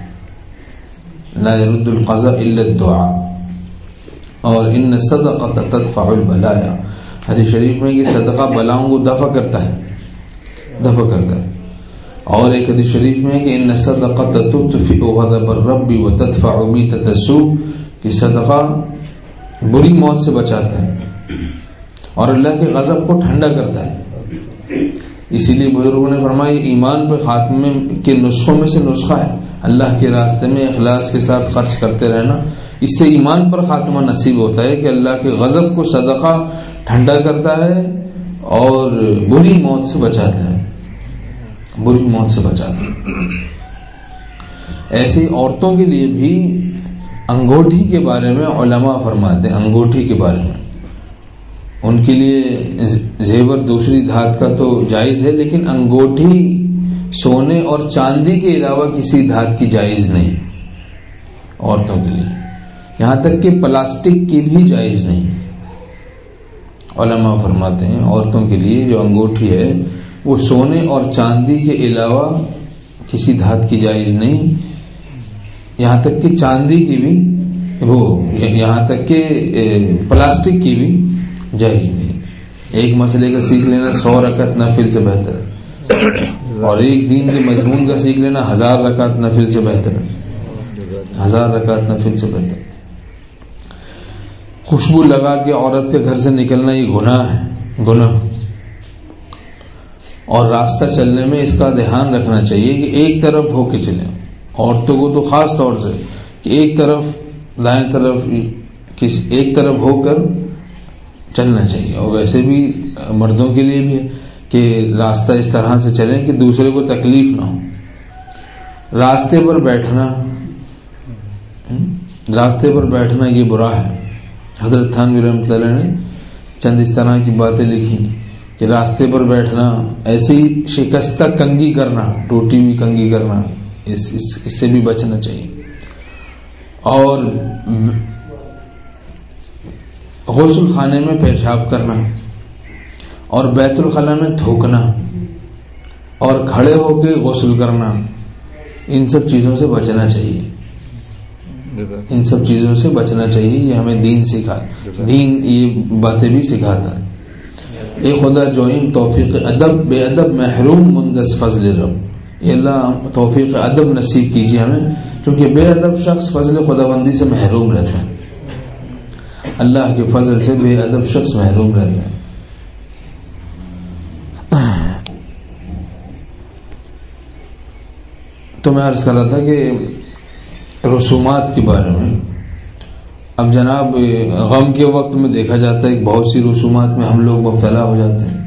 S2: لا يرد القضاء الا الدعاء، اور ان الصدقۃ تدفع البلایا، حدیث شریف میں کہ صدقہ بلاؤں کو دفع کرتا ہے، دفع کرتا ہے۔ اور ایک حدیث شریف میں کہ ان الصدقۃ تطفئ غضب الرب وتدفع میتۃ السوء، کہ صدقہ بری موت سے بچاتا ہے اور اللہ کے غضب کو ٹھنڈا کرتا ہے۔ اسی لیے بزرگوں نے فرمایا ایمان پر خاتمے کے نسخوں میں سے نسخہ ہے، اللہ کے راستے میں اخلاص کے ساتھ خرچ کرتے رہنا، اس سے ایمان پر خاتمہ نصیب ہوتا ہے کہ اللہ کے غضب کو صدقہ ٹھنڈا کرتا ہے اور بری موت سے بچاتا ہے، بری موت سے بچاتا ہے۔ ایسے ہی عورتوں کے لیے بھی انگوٹھی کے بارے میں علماء فرماتے ہیں، انگوٹھی کے بارے میں ان کے لیے زیور دوسری دھات کا تو جائز ہے، لیکن انگوٹھی سونے اور چاندی کے علاوہ کسی دھات کی جائز نہیں عورتوں کے لیے، یہاں تک کہ پلاسٹک کی بھی جائز نہیں۔ علماء فرماتے ہیں عورتوں کے لیے جو انگوٹھی ہے وہ سونے اور چاندی کے علاوہ کسی دھات کی جائز نہیں، یہاں تک کہ چاندی کی بھی، وہ یہاں تک کہ پلاسٹک کی بھی جائز نہیں۔ ایک مسئلے کا سیکھ لینا سو رکعت نفل سے بہتر ہے، اور ایک دین کے مضمون کا سیکھ لینا ہزار رکعت نفل سے بہتر ہے، ہزار رکعت نفل سے بہتر۔ خوشبو لگا کے عورت کے گھر سے نکلنا یہ گناہ ہے، گناہ۔ اور راستہ چلنے میں اس کا دھیان رکھنا چاہیے کہ ایک طرف ہو کے چلیں، عورتوں کو تو خاص طور سے کہ ایک طرف دائیں طرف ایک طرف ہو کر چلنا چاہیے، اور ویسے بھی مردوں کے لیے بھی کہ راستہ اس طرح سے چلیں کہ دوسرے کو تکلیف نہ ہو۔ راستے پر بیٹھنا راستے پر بیٹھنا یہ برا ہے۔ حضرت تھانوی رحمۃ اللہ نے چند اس طرح کی باتیں لکھی کہ راستے پر بیٹھنا، ایسی شکستہ کنگھی کرنا، ٹوٹی ہوئی کنگھی کرنا، اس, اس, اس سے بھی بچنا چاہیے۔ اور غسل خانے میں پیشاب کرنا اور بیت الخلاء میں تھوکنا اور کھڑے ہو کے غسل کرنا، ان سب چیزوں سے بچنا چاہیے، ان سب چیزوں سے بچنا چاہیے۔ یہ ہمیں دین سکھا دین یہ باتیں بھی سکھاتا ہے۔ اے خدا جوئیں توفیق ادب، بے ادب محروم مندس فضل رب، یہ اللہ توفیق ادب نصیب کیجیے ہمیں، کیونکہ بے ادب شخص فضل خداوندی سے محروم رہتا ہے، اللہ کے فضل سے بے ادب شخص محروم رہتا ہے۔ تو میں عرض کر رہا تھا کہ رسومات کے بارے میں، اب جناب غم کے وقت میں دیکھا جاتا ہے کہ بہت سی رسومات میں ہم لوگ مبتلا ہو جاتے ہیں۔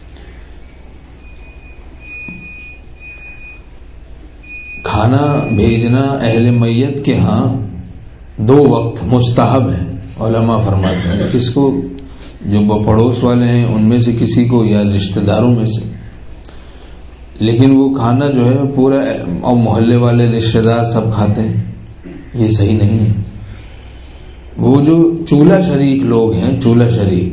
S2: کھانا بھیجنا اہل میت کے ہاں دو وقت مستحب ہے، علماء فرماتے ہیں، کس کو؟ جو پڑوس والے ہیں ان میں سے کسی کو یا رشتہ داروں میں سے، لیکن وہ کھانا جو ہے پورا اور محلے والے رشتہ دار سب کھاتے ہیں، یہ صحیح نہیں ہے۔ وہ جو چولہا شریک لوگ ہیں، چولہا شریک،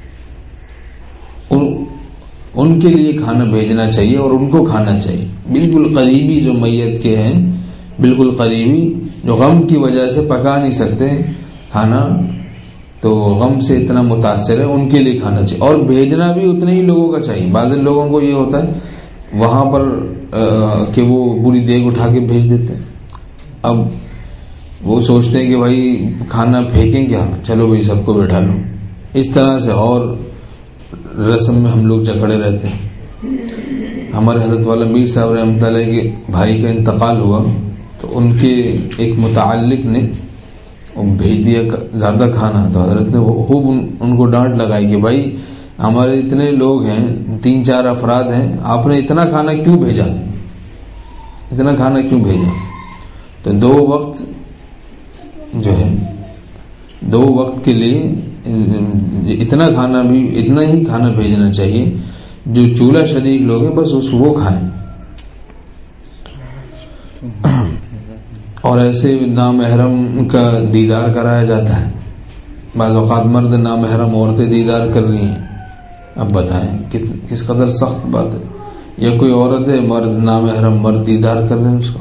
S2: ان, ان کے لیے کھانا بھیجنا چاہیے اور ان کو کھانا چاہیے۔ بالکل قریبی جو میت کے ہیں، بالکل قریبی جو غم کی وجہ سے پکا نہیں سکتے کھانا، تو غم سے اتنا متاثر ہے، ان کے لیے کھانا چاہیے، اور بھیجنا بھی اتنے ہی لوگوں کا چاہیے۔ بعض لوگوں کو یہ ہوتا ہے وہاں پر کہ وہ پوری دیگ اٹھا کے بھیج دیتے ہیں، اب وہ سوچتے ہیں کہ بھائی کھانا پھینکیں کیا، چلو بھائی سب کو بیٹھا لو، اس طرح سے اور رسم میں ہم لوگ جکڑے رہتے ہیں۔ ہمارے حضرت والا میر صاحب رحمۃ اللہ کے بھائی کا انتقال ہوا تو ان کے ایک متعلق نے بھیج دیا زیادہ کھانا، تو حضرت نے خوب ان کو ڈانٹ لگائی کہ بھائی ہمارے اتنے لوگ ہیں، تین چار افراد ہیں، آپ نے اتنا کھانا کیوں بھیجا، اتنا کھانا کیوں بھیجا؟ تو دو وقت جو ہے دو وقت کے لیے اتنا کھانا بھی اتنا ہی کھانا بھیجنا چاہیے، جو چولہا شریک لوگ ہیں بس اس وہ کھائیں۔ اور ایسے نامحرم کا دیدار کرایا جاتا ہے، بعض اوقات مرد نامحرم عورتیں دیدار کر رہی ہیں، اب بتائیں کس قدر سخت بات ہے۔ یا کوئی عورت ہے مرد نامحرم مرد دیدار کر رہے ہیں اس کو۔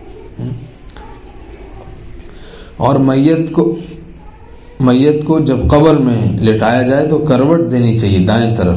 S2: اور میت کو میت کو جب قبر میں لٹایا جائے تو کروٹ دینی چاہیے دائیں طرف،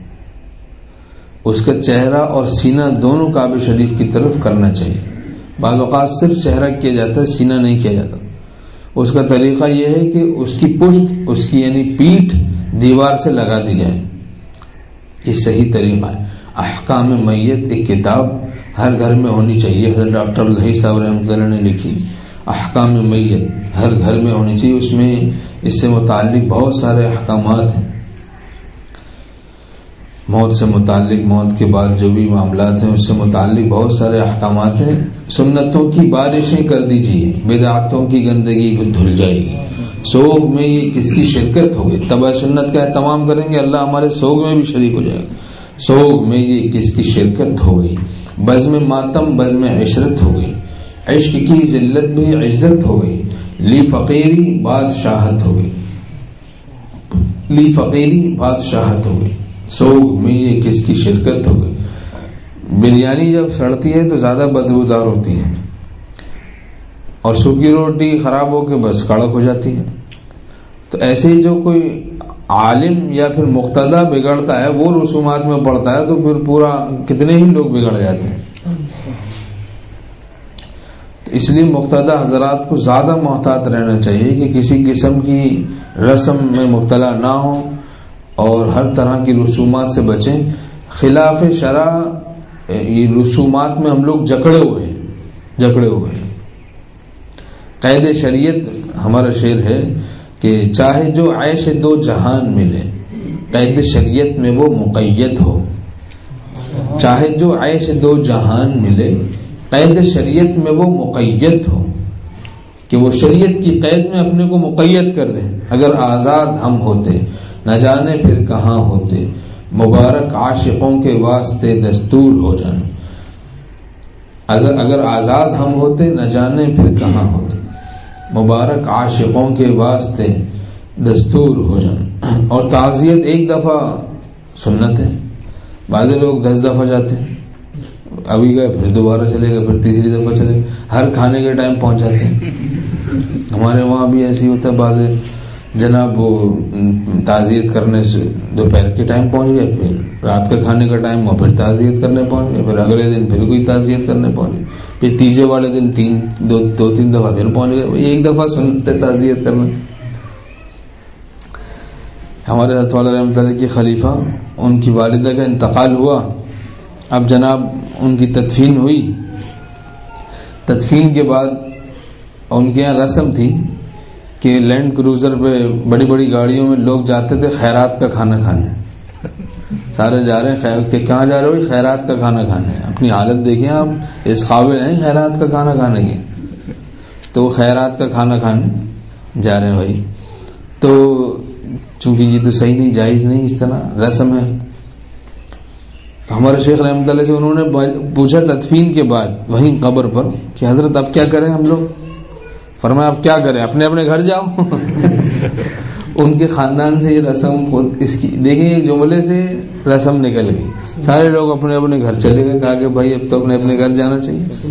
S2: اس کا چہرہ اور سینہ دونوں کعبہ شریف کی طرف کرنا چاہیے۔ بعض اوقات صرف چہرہ کیا جاتا ہے، سینہ نہیں کیا جاتا۔ اس کا طریقہ یہ ہے کہ اس کی پشت، اس کی یعنی پیٹھ دیوار سے لگا دی جائے، یہ صحیح طریقہ ہے۔ احکام میت ایک کتاب ہر گھر میں ہونی چاہیے. حضرت ڈاکٹر الہی صاحب رحمۃ اللہ نے لکھی احکام میت ہر گھر میں ہونی چاہیے. اس میں اس سے متعلق بہت سارے احکامات ہیں. موت سے متعلق، موت کے بعد جو بھی معاملات ہیں اس سے متعلق بہت سارے احکامات ہیں. سنتوں کی بارشیں کر دیجیے، بدعتوں کی گندگی دھل جائے گی. سوگ میں یہ کس کی شرکت ہوگی؟ تبع سنت کا اہتمام کریں گے، اللہ ہمارے سوگ میں بھی شریک ہو جائے گا. سوگ میں یہ کس کی شرکت ہو گئی؟ بزم ماتم بزم عشرت ہو گئی. عشق کی ذلت بھی عزت ہو گئی. لی فقیری بادشاہت ہو گئی. لی فقیری بادشاہت ہو گئی. سوگ میں یہ کس کی شرکت ہو گئی؟ بریانی جب سڑتی ہے تو زیادہ بدبودار ہوتی ہے، اور سوکھی روٹی خراب ہو کے بس کڑک ہو جاتی ہے. تو ایسے ہی جو کوئی عالم یا پھر مقتدی بگڑتا ہے، وہ رسومات میں پڑتا ہے، تو پھر پورا کتنے ہی لوگ بگڑ جاتے ہیں. تو اس لیے مقتدی حضرات کو زیادہ محتاط رہنا چاہیے کہ کسی قسم کی رسم میں مبتلا نہ ہوں اور ہر طرح کی رسومات سے بچیں. خلاف شرع یہ رسومات میں ہم لوگ جکڑے ہوئے ہیں جکڑے ہوئے ہیں قید شریعت ہمارا شعر ہے کہ چاہے جو عیش دو جہان ملے، قید شریعت میں وہ مقید ہو. چاہے جو عیش دو جہان ملے، قید شریعت میں وہ مقید ہو. کہ وہ شریعت کی قید میں اپنے کو مقید کر دیں. اگر آزاد ہم ہوتے نہ جانے پھر کہاں ہوتے، مبارک عاشقوں کے واسطے دستور ہو جانا. اگر آزاد ہم ہوتے نہ جانے پھر کہاں ہوتے، مبارک عاشقوں کے واسطے دستور ہو جانا. اور تعزیت ایک دفعہ سنت ہے. بعض لوگ دس دفعہ جاتے ہیں، ابھی گئے پھر دوبارہ چلے گئے، پھر تیسری دفعہ چلے گئے، ہر کھانے کے ٹائم پہنچ جاتے ہیں. ہمارے وہاں بھی ایسے ہی ہوتا ہے. بعض جناب وہ تعزیت کرنے سے دوپہر کے ٹائم پہنچ گئے، پھر رات کا کھانے کا ٹائم ہوا پھر تعزیت کرنے پہنچ گئے، پھر اگلے دن پھر کوئی تعزیت کرنے پہنچ گئے، پھر تیسرے والے دن تین دو دو تین دفعہ پھر پہنچ گئے. ایک دفعہ سنتے تعزیت کرنا. ہمارے حضرت والا رحمۃ اللہ کی خلیفہ، ان کی والدہ کا انتقال ہوا. اب جناب ان کی تدفین ہوئی. تدفین کے بعد ان کے یہاں رسم تھی کہ لینڈ کروزر پہ بڑی بڑی گاڑیوں میں لوگ جاتے تھے خیرات کا کھانا کھانے. سارے جا رہے ہیں خیر کہ کہاں جا رہے ہو؟ خیرات کا کھانا کھانے. اپنی حالت دیکھیں آپ، اس قابل ہیں خیرات کا کھانا کھانے کی. تو وہ خیرات کا کھانا کھانے جا رہے ہیں بھائی. تو چونکہ یہ تو صحیح نہیں، جائز نہیں، اس طرح رسم ہے. تو ہمارے شیخ رحمۃ اللہ سے انہوں نے پوچھا تدفین کے بعد وہیں قبر پر کہ حضرت اب کیا کریں ہم لوگ؟ فرمایا اب کیا کریں، اپنے اپنے گھر جاؤ. ان کے خاندان سے یہ رسم اس کی دیکھیں ایک جملے سے رسم نکل گئی. سارے لوگ اپنے اپنے گھر چلے گئے. کہا کہ بھائی اب تو اپنے اپنے گھر جانا چاہیے.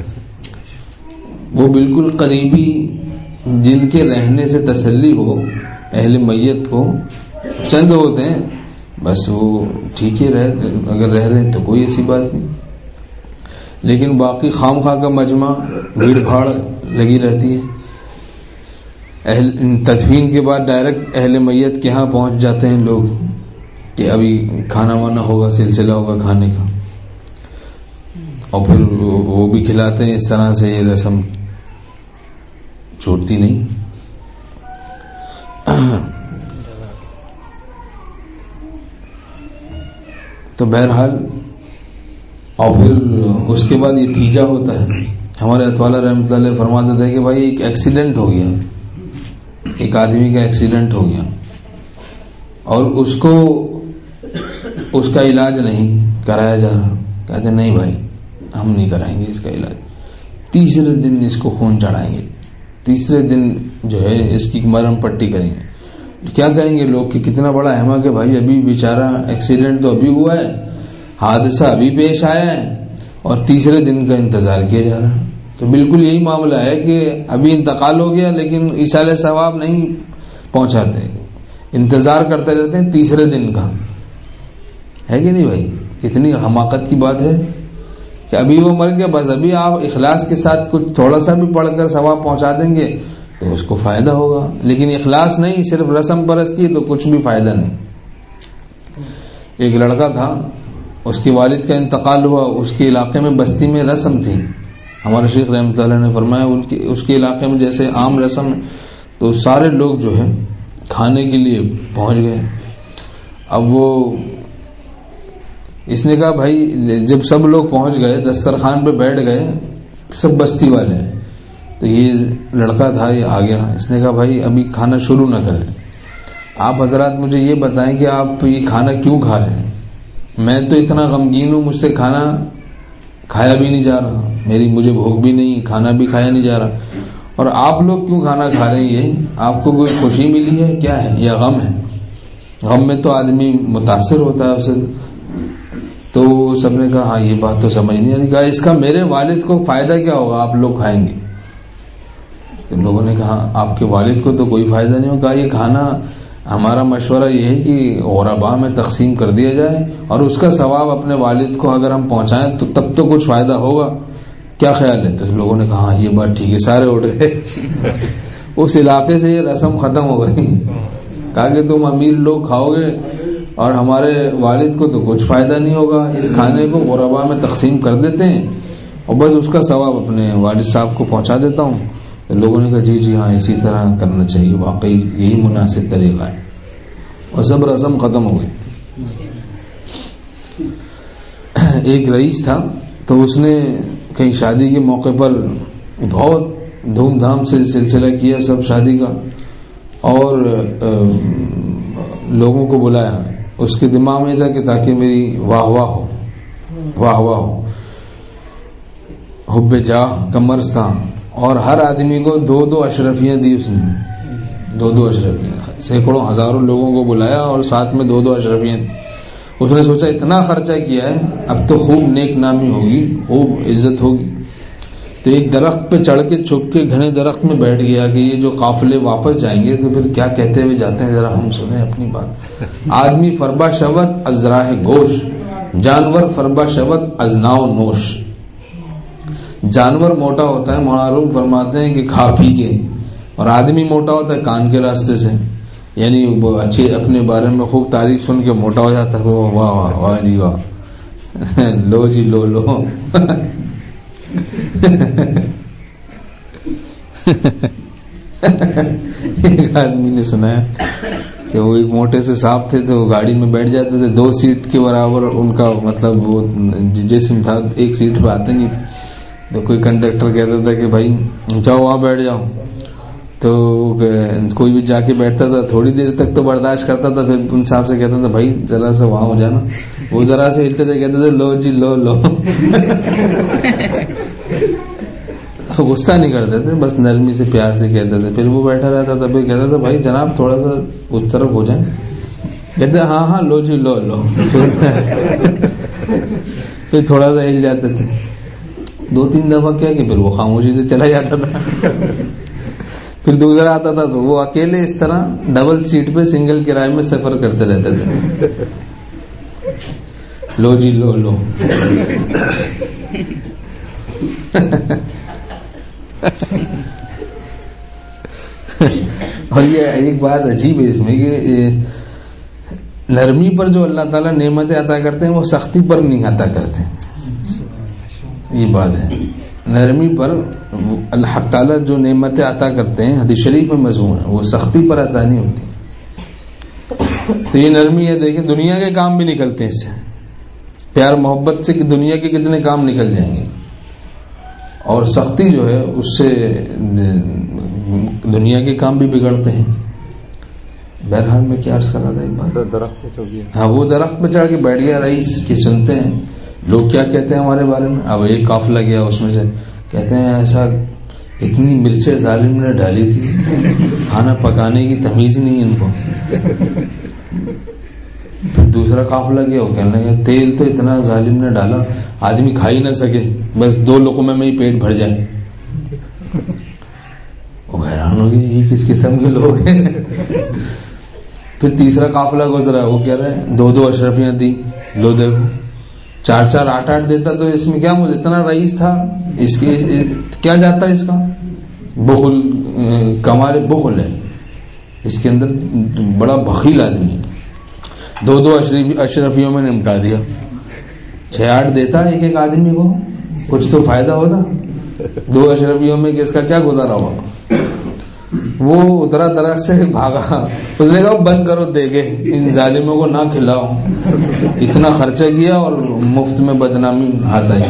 S2: وہ بالکل قریبی جن کے رہنے سے تسلی ہو اہل میت کو چند ہوتے ہیں، بس وہ ٹھیک ہی رہ اگر رہ رہے ہیں تو کوئی ایسی بات نہیں. لیکن باقی خام خواہ کا مجمع بھیڑ بھاڑ لگی رہتی ہے. اہل تدفین کے بعد ڈائریکٹ اہل میت کے ہاں پہنچ جاتے ہیں لوگ کہ ابھی کھانا وانا ہوگا، سلسلہ ہوگا کھانے کا، اور پھر وہ بھی کھلاتے ہیں. اس طرح سے یہ رسم چھوٹتی نہیں. تو بہرحال اور پھر اس کے بعد یہ تیجا ہوتا ہے. ہمارے اطوالا رحمۃ اللہ فرماتے تھے کہ بھائی ایک ایکسیڈنٹ ہو گیا، ایک آدمی کا ایکسیڈنٹ ہو گیا اور اس کو اس کا علاج نہیں کرایا جا رہا. کہتے نہیں بھائی ہم نہیں کرائیں گے اس کا علاج. تیسرے دن اس کو خون چڑھائیں گے، تیسرے دن جو ہے اس کی مرہم پٹی کریں گے. کیا کہیں گے لوگ کہ کتنا بڑا احمق ہے بھائی، ابھی بیچارہ ایکسیڈنٹ تو ابھی ہوا ہے، حادثہ ابھی پیش آیا ہے اور تیسرے دن کا انتظار کیا جا رہا ہے. تو بالکل یہی معاملہ ہے کہ ابھی انتقال ہو گیا لیکن ایصال ثواب نہیں پہنچاتے، انتظار کرتے رہتے ہیں تیسرے دن کا. ہے کہ نہیں بھائی؟ کتنی حماقت کی بات ہے کہ ابھی وہ مر گیا، بس ابھی آپ اخلاص کے ساتھ کچھ تھوڑا سا بھی پڑھ کر ثواب پہنچا دیں گے تو اس کو فائدہ ہوگا. لیکن اخلاص نہیں، صرف رسم پرستی ہے تو کچھ بھی فائدہ نہیں. ایک لڑکا تھا اس کے والد کا انتقال ہوا، اس کے علاقے میں بستی میں رسم تھی. ہمارے شیخ رحمۃ اللہ نے فرمایا ان کے اس کے علاقے میں جیسے عام رسم ہے، تو سارے لوگ جو ہے کھانے کے لیے پہنچ گئے. اب وہ اس نے کہا بھائی جب سب لوگ پہنچ گئے دسترخوان پہ بیٹھ گئے، سب بستی والے ہیں، تو یہ لڑکا تھا یہ آ گیا. اس نے کہا بھائی ابھی کھانا شروع نہ کریں، آپ حضرات مجھے یہ بتائیں کہ آپ یہ کھانا کیوں کھا رہے ہیں؟ میں تو اتنا غمگین ہوں، مجھ سے کھانا کھایا بھی نہیں جا رہا، میری مجھے بھوک بھی نہیں، کھانا بھی کھایا نہیں جا رہا، اور آپ لوگ کیوں کھانا کھا رہے ہیں؟ یہ آپ کو کوئی خوشی ملی ہے کیا ہے یا غم ہے؟ غم میں تو آدمی متاثر ہوتا ہے اسے. تو سب نے کہا ہاں یہ بات تو سمجھ نہیں آئی. کہا اس کا میرے والد کو فائدہ کیا ہوگا، آپ لوگ کھائیں گے؟ تو لوگوں نے کہا آپ کے والد کو تو کوئی فائدہ نہیں ہوگا. یہ کھانا ہمارا مشورہ یہ ہے کہ غرباء میں تقسیم کر دیا جائے اور اس کا ثواب اپنے والد کو اگر ہم پہنچائیں تو تب تو کچھ فائدہ ہوگا، کیا خیال ہے؟ تو لوگوں نے کہا یہ بات ٹھیک ہے، سارے اٹھ گئے. اس علاقے سے یہ رسم ختم ہو گئی. کہا کہ تم امیر لوگ کھاؤ گے اور ہمارے والد کو تو کچھ فائدہ نہیں ہوگا، اس کھانے کو غرباء میں تقسیم کر دیتے ہیں اور بس اس کا ثواب اپنے والد صاحب کو پہنچا دیتا ہوں. تو لوگوں نے کہا جی جی ہاں اسی طرح کرنا چاہیے، واقعی یہی مناسب طریقہ ہے، اور سب رسم ختم ہو گئی. ایک رئیس تھا تو اس نے کہیں شادی کے موقع پر بہت دھوم دھام سے سلسلہ کیا سب شادی کا، اور لوگوں کو بلایا. اس کے دماغ میں تھا کہ تاکہ میری واہ واہ ہو واہ واہ ہو حب جاہ کا مرض تھا، اور ہر آدمی کو دو دو اشرفیاں دی. اس نے دو دو اشرفیاں، سینکڑوں ہزاروں لوگوں کو بلایا اور ساتھ میں دو دو اشرفیاں دی. اس نے سوچا اتنا خرچہ کیا ہے اب تو خوب نیک نامی ہوگی، خوب عزت ہوگی. تو ایک درخت پہ چڑھ کے چھپ کے گھنے درخت میں بیٹھ گیا کہ یہ جو قافلے واپس جائیں گے تو پھر کیا کہتے ہوئے جاتے ہیں، ذرا ہم سنیں اپنی بات. آدمی فربا شود از راہ گوش، جانور فربا شود از ناو نوش. جانور موٹا ہوتا ہے، معلوم فرماتے ہیں کہ کھا پی کے، اور آدمی موٹا ہوتا ہے کان کے راستے سے. یعنی وہ اچھے اپنے بارے میں خوب تعریف سن کے موٹا ہو جاتا ہے. واہ واہ واہ جی واہ، لو جی لو لو. ایک آدمی نے سنا ہے کہ وہ ایک موٹے سے صاحب تھے تو گاڑی میں بیٹھ جاتے تھے، دو سیٹ کے برابر ان کا مطلب وہ جسم تھا، ایک سیٹ پہ آتے نہیں. تو کوئی کنڈکٹر کہتا تھا کہ بھائی جاؤ وہاں بیٹھ جاؤ، تو کوئی بھی جا کے بیٹھتا تھا، تھوڑی دیر تک تو برداشت کرتا تھا، پھر ان صاحب سے کہتا تھا بھائی ذرا سا وہاں ہو جانا. وہ ذرا سے ہلتے تھے، کہتے تھے لو جی لو لو. غصہ نہیں کرتے تھے، بس نرمی سے پیار سے کہتے تھے. پھر وہ بیٹھا رہتا تھا، پھر کہتا تھا بھائی جناب تھوڑا سا اس طرف ہو جائیں. کہتے ہاں ہاں لو جی لو لو. پھر تھوڑا سا ہل جاتے تھے، دو تین دفعہ کیا کہ پھر وہ خاموشی سے چلا جاتا تھا. پھر دوسرا آتا تھا تو وہ اکیلے اس طرح ڈبل سیٹ پہ سنگل کرائے میں سفر کرتے رہتے تھے. لو جی لو لو. اور یہ ایک بات عجیب ہے اس میں کہ نرمی پر جو اللہ تعالیٰ نعمتیں عطا کرتے ہیں وہ سختی پر نہیں عطا کرتے. یہ بات ہے، نرمی پر اللہ تعالیٰ جو نعمتیں عطا کرتے ہیں حدیث شریف میں مضمون ہے، وہ سختی پر عطا نہیں ہوتی. تو یہ نرمی ہے، دیکھیں دنیا کے کام بھی نکلتے ہیں اس سے، پیار محبت سے کہ دنیا کے کتنے کام نکل جائیں گے، اور سختی جو ہے اس سے دنیا کے کام بھی بگڑتے ہیں. بہرحال میں کیا عرض کر رہا تھا، ایک بات
S3: درخت پہ چڑھ گیا.
S2: ہاں وہ درخت پہ چڑھ کے بیٹھ گیا رئیس کی، سنتے ہیں لوگ کیا کہتے ہیں ہمارے بارے میں. اب ایک قافلہ گیا اس میں سے، کہتے ہیں ایسا اتنی مرچیں ظالم نے ڈالی تھی، کھانا پکانے کی تمیز نہیں ان کو. پھر دوسرا قافلہ گیا، وہ کہنے لگا تیل تو اتنا ظالم نے ڈالا آدمی کھا ہی نہ سکے، بس دو لقمے میں ہی پیٹ بھر جائے. وہ حیران ہو گئے یہ کس قسم کے لوگ ہیں. پھر تیسرا قافلہ گزرا، وہ کہہ رہے ہیں دو دو اشرفیاں دی، لو دیکھو چار چار آٹھ آٹھ دیتا تو اس میں کیا مجھے اتنا رئیس تھا، اس کی کیا جاتا ہے، اس کا بخل، کمال بخل ہے اس کے اندر، بڑا بخیل آدمی. دو دو اشرفیوں میں نمٹا دیا. چھ آٹھ دیتا ایک ایک آدمی کو، کچھ تو فائدہ ہوتا. دو اشرفیوں میں کہ اس کا کیا گزارا ہوا. وہ اترا درخت سے بھاگا، اس نے کہا بند کرو دیگے، ان ظالموں کو نہ کھلاؤ، اتنا خرچہ کیا اور مفت میں بدنامی ہاتھ آئی.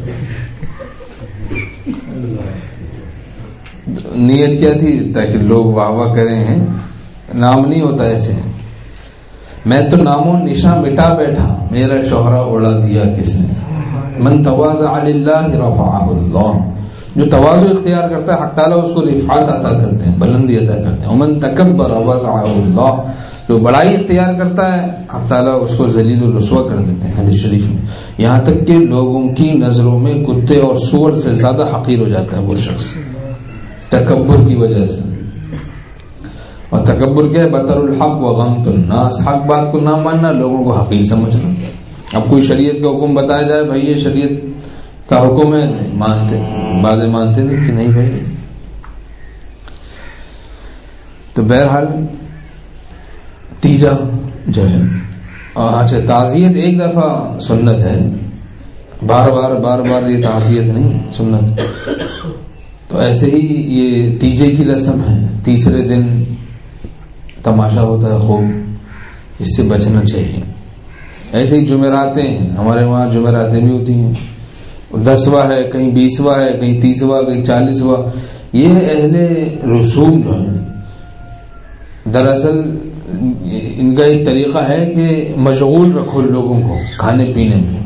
S2: نیت کیا تھی؟ تاکہ لوگ واہ واہ کریں. ہیں نام نہیں ہوتا ایسے. میں تو نام و نشاں مٹا بیٹھا، میرا شہرہ اڑا دیا کس نے. من تواضع للہ رفعہ اللہ، جو تواضع اختیار کرتا ہے حق تعالیٰ اس کو رفعت عطا کرتے ہیں، بلندی عطا کرتے ہیں. ومن تکبر وضعہ اللہ، جو بڑائی اختیار کرتا ہے حق تعالیٰ اس کو ذلیل و رسوا کر دیتے ہیں. حدیث شریف میں یہاں تک کہ لوگوں کی نظروں میں کتے اور سور سے زیادہ حقیر ہو جاتا ہے وہ شخص تکبر کی وجہ سے. اور تکبر کیا ہے؟ بطر الحق و غمط الناس، حق بات کو نہ ماننا، لوگوں کو حقیر سمجھنا. اب کوئی شریعت کا حکم بتایا جائے، بھائی یہ شریعت کا حکم ہے، نہیں مانتے، بعضے مانتے نہیں کہ نہیں بھائی. تو بہرحال تیجا جو ہے، اچھا تعزیت ایک دفعہ سنت ہے، بار بار بار بار یہ تعزیت نہیں سنت. تو ایسے ہی یہ تیجے کی رسم ہے، تیسرے دن تماشا ہوتا ہے خوب، اس سے بچنا چاہیے. ایسے ہی جمعراتیں، ہمارے وہاں جمعراتیں بھی ہوتی ہیں، دسواں ہے، کہیں بیسواں ہے، کہیں تیسواں، کہیں چالیسواں. یہ اہل رسوم جو ہے دراصل ان کا ایک طریقہ ہے کہ مشغول رکھو لوگوں کو کھانے پینے میں،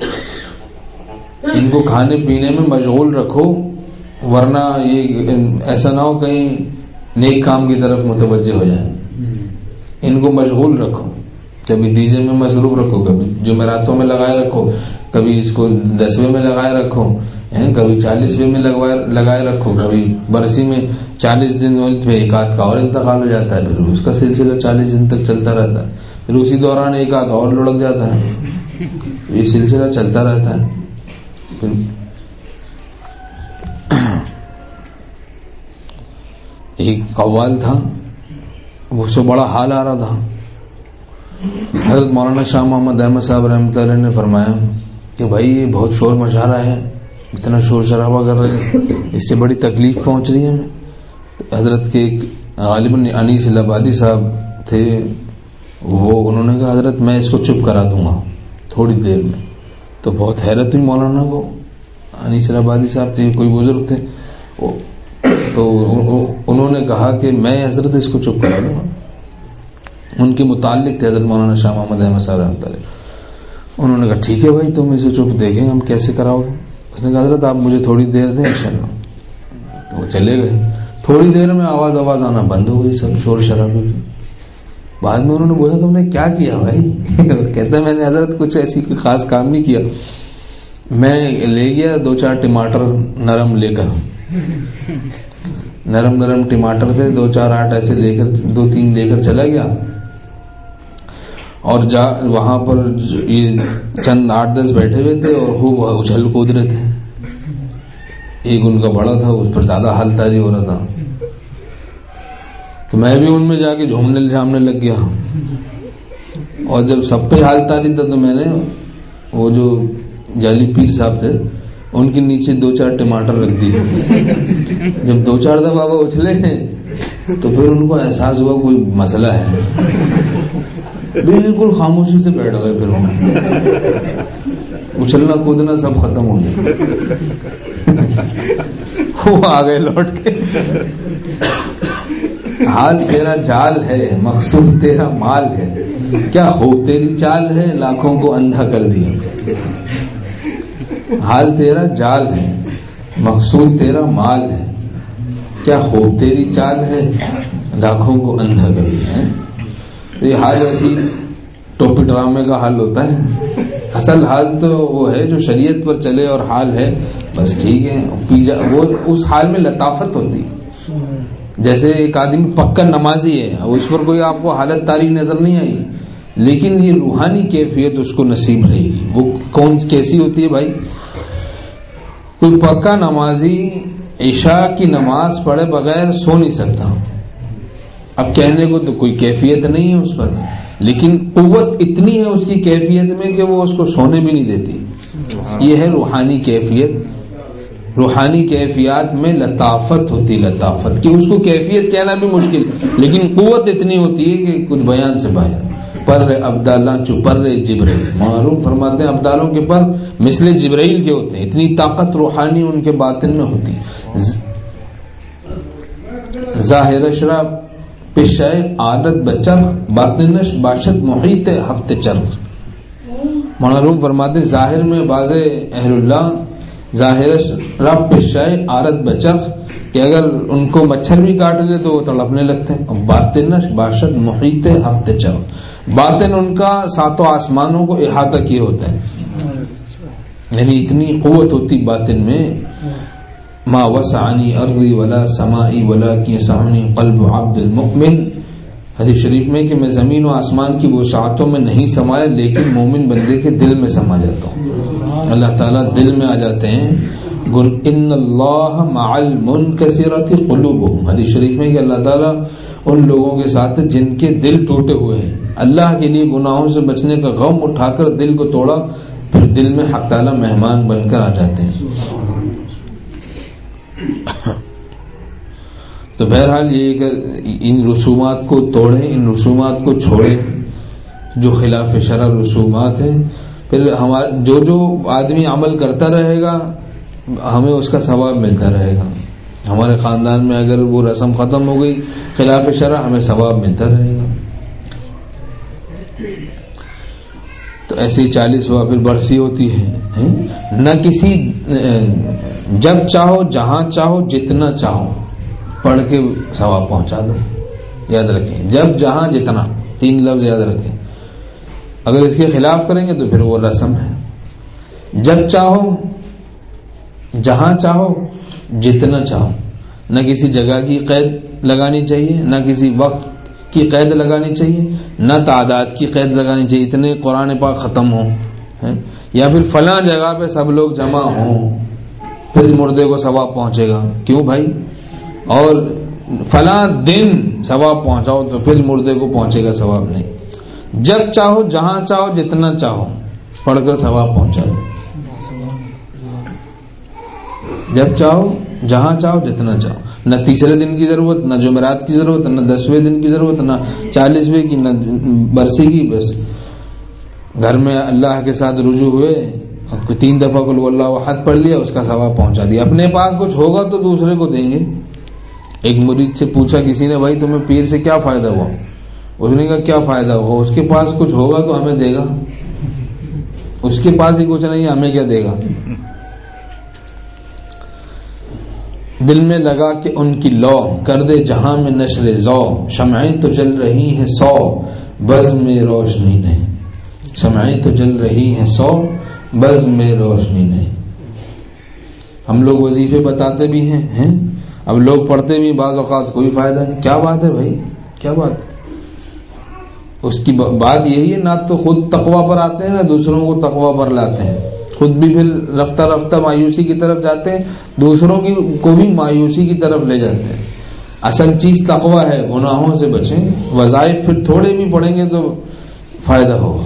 S2: ان کو کھانے پینے میں مشغول رکھو، ورنہ یہ ایسا نہ ہو کہیں نیک کام کی طرف متوجہ ہو جائے. ان کو مشغول رکھو، کبھی دیجے میں مصروف رکھو، کبھی جمعراتوں میں لگائے رکھو، کبھی اس کو دسویں میں لگائے رکھو، کبھی چالیسویں میں لگائے رکھو، کبھی برسی میں چالیس دن میں ایک آدھ کا اور انتقال ہو جاتا ہے، پھر اس کا سلسلہ چالیس دن تک چلتا رہتا ہے، پھر اسی دوران ایک آدھ اور لڑک جاتا ہے، یہ سلسلہ چلتا رہتا ہے. ایک قوال تھا، اس سے بڑا حال آ رہا تھا. حضرت مولانا شاہ محمد احمد صاحب رحمۃ اللہ علیہ نے فرمایا کہ بھائی یہ بہت شور مچا رہا ہے، اتنا شور شرابہ کر رہے ہیں، اس سے بڑی تکلیف پہنچ رہی ہے ہمیں. حضرت کے ایک غالباً انیس الہبادی صاحب تھے، وہ انہوں نے کہا حضرت میں اس کو چپ کرا دوں گا تھوڑی دیر میں. تو بہت حیرت ہوئی مولانا کو. انیس الہبادی صاحب تھے، کوئی بزرگ تھے، تو انہوں نے کہا کہ میں حضرت اس کو چپ کرا دوں گا. ان کے متعلق تھے حضرت مولانا شاہ محمد احمد صاحب رحمۃ اللہ. انہوں نے کہا ٹھیک ہے بھائی، تم اسے چپ دیکھیں ہم کیسے کراؤ گے. اس نے کہا حضرت آپ مجھے تھوڑی دیر دیں انشاءاللہ. تو وہ چلے گئے. تھوڑی دیر میں آواز آواز آنا بند ہو گئی، سب شور شرابے کی. بعد میں انہوں نے بولا تم نے کیا کیا بھائی؟ کہتے ہیں میں نے حضرت کچھ ایسی کوئی خاص کام نہیں کیا، میں لے گیا دو چار ٹماٹر نرم لے کر، نرم نرم ٹماٹر تھے، دو چار آٹھ ایسے لے کر، دو تین لے کر چلا گیا. اور جا وہاں پر یہ چند آٹھ دس بیٹھے ہوئے تھے اور خوب اچھل کود رہے تھے. ایک ان کا بڑا تھا، اس پر زیادہ حال تاری ہو رہا تھا. تو میں بھی ان میں جا کے جھومنے جھامنے لگ گیا. اور جب سب پہ حال تاری تھا تو میں نے وہ جو جعلی پیر صاحب تھے ان کے نیچے دو چار ٹماٹر رکھ دیے. جب دو چار دفعہ وہ اچھلے ہیں تو پھر ان کو احساس ہوا کوئی مسئلہ ہے، بالکل خاموشی سے بیٹھ گئے. پھر اچھلنا کودنا سب ختم ہو گیا. وہ آ گئے لوٹ کے. حال تیرا جال ہے، مقصود تیرا مال ہے، کیا خوب تیری چال ہے، لاکھوں کو اندھا کر دیا. حال تیرا جال ہے، مقصود تیرا مال ہے، کیا خوب تیری چال ہے، لاکھوں کو اندھا کر دیا. تو یہ حال ایسی ٹوپی ڈرامے کا حال ہوتا ہے. اصل حال تو وہ ہے جو شریعت پر چلے اور حال ہے بس ٹھیک ہے. وہ اس حال میں لطافت ہوتی ہے. جیسے ایک آدمی پکا نمازی ہے، اس پر کوئی آپ کو حالت طاری نظر نہیں آئی، لیکن یہ روحانی کیفیت اس کو نصیب رہے گی. وہ کون کیسی ہوتی ہے بھائی؟ کوئی پکا نمازی عشاء کی نماز پڑھے بغیر سو نہیں سکتا. اب کہنے کو تو کوئی کیفیت نہیں ہے اس پر، لیکن قوت اتنی ہے اس کی کیفیت میں کہ وہ اس کو سونے بھی نہیں دیتی. یہ ہے روحانی کیفیت. روحانی کیفیات میں لطافت ہوتی، لطافت کہ اس کو کیفیت کہنا بھی مشکل، لیکن قوت اتنی ہوتی ہے کہ کچھ بیان سے باہر. پر ابدالاں چپر جبریل، معروف فرماتے ہیں ابدالوں کے پر مثل جبرائیل کے ہوتے ہیں. اتنی طاقت روحانی ان کے باطن میں ہوتی. ظاہر شراب پیشائے عادت بچر باطنش باشد محیط ہفتے چرخ. معروف فرماتے ظاہر میں باز اہل اللہ ظاہر شراب پیشائے عادت بچر کہ اگر ان کو مچھر بھی کاٹ لے تو وہ تڑپنے لگتے ہیں. باطنش باشد محیط ہفتے چرخ، باطن ان کا ساتوں آسمانوں کو احاطہ کیے ہوتا ہے، یعنی اتنی قوت ہوتی باطن میں. ما وسعنی ارضی ولا سمائی ولا یسعنی قلب عبد المؤمن. حدیث شریف میں کہ میں زمین و آسمان کی وسعتوں میں نہیں سمایا لیکن مومن بندے کے دل میں سما جاتا ہوں. اللہ تعالیٰ دل میں آ جاتے ہیں. ان اللہ مع المنکسرۃ قلوبہم. حدیث شریف میں کہ اللہ تعالیٰ ان لوگوں کے ساتھ جن کے دل ٹوٹے ہوئے ہیں. اللہ کے لیے گناہوں سے بچنے کا غم اٹھا کر دل کو توڑا، پھر دل میں حق تعالیٰ مہمان بن کر آ جاتے ہیں. تو بہرحال یہ کہ ان رسومات کو توڑیں، ان رسومات کو چھوڑیں جو خلاف شرع رسومات ہیں. پھر ہمارا جو جو آدمی عمل کرتا رہے گا ہمیں اس کا ثواب ملتا رہے گا. ہمارے خاندان میں اگر وہ رسم ختم ہو گئی خلاف شرع ہمیں ثواب ملتا رہے گا. تو ایسی چالیس ہوا پھر برسی ہوتی ہے. نہ کسی جب چاہو جہاں چاہو جتنا چاہو پڑھ کے ثواب پہنچا دو. یاد رکھیں جب جہاں جتنا تین لفظ یاد رکھیں. اگر اس کے خلاف کریں گے تو پھر وہ رسم ہے. جب چاہو جہاں چاہو جتنا چاہو. نہ کسی جگہ کی قید لگانی چاہیے، نہ کسی وقت کی قید لگانی چاہیے، نہ تعداد کی قید لگانی چاہیے. اتنے قرآن پاک ختم ہوں یا پھر فلاں جگہ پہ سب لوگ جمع ہوں پھر مردے کو ثواب پہنچے گا. کیوں بھائی؟ اور فلاں دن ثواب پہنچاؤ تو پھر مردے کو پہنچے گا ثواب نہیں. جب چاہو جہاں چاہو جتنا چاہو پڑھ کر ثواب پہنچاؤ. جب چاہو جہاں چاہو جتنا چاہو. نہ تیسرے دن کی ضرورت، نہ جمعرات کی ضرورت، نہ دسویں دن کی ضرورت، نہ چالیسویں کی، نہ برسی کی. بس گھر میں اللہ کے ساتھ رجوع ہوئے، تین دفعہ قل واللہ احد پڑھ لیا، اس کا ثواب پہنچا دیا. اپنے پاس کچھ ہوگا تو دوسرے کو دیں گے. ایک مرید سے پوچھا کسی نے، بھائی تمہیں پیر سے کیا فائدہ ہوا؟ اس نے کہا کیا فائدہ ہوگا، اس کے پاس کچھ ہوگا تو ہمیں دے گا. اس کے پاس ہی کچھ نہیں، ہمیں کیا دے گا. دل میں لگا کہ ان کی لو کر دے جہاں میں نشر ذو. شمعیں تو جل رہی ہیں سو بز میں روشنی نہیں. شمعیں تو جل رہی ہیں سو بز میں روشنی نہیں. ہم لوگ وظیفے بتاتے بھی ہیں ہیں اب لوگ پڑھتے بھی بعض اوقات کوئی فائدہ نہیں. کیا بات ہے بھائی، کیا بات ہے؟ اس کی بات یہی ہے نہ تو خود تقوی پر آتے ہیں نہ دوسروں کو تقوی پر لاتے ہیں. خود بھی پھر رفتہ رفتہ مایوسی کی طرف جاتے ہیں، دوسروں کی کو بھی مایوسی کی طرف لے جاتے ہیں. اصل چیز تقوی ہے. گناہوں سے بچیں. وظائف پھر تھوڑے بھی پڑھیں گے تو فائدہ ہوگا.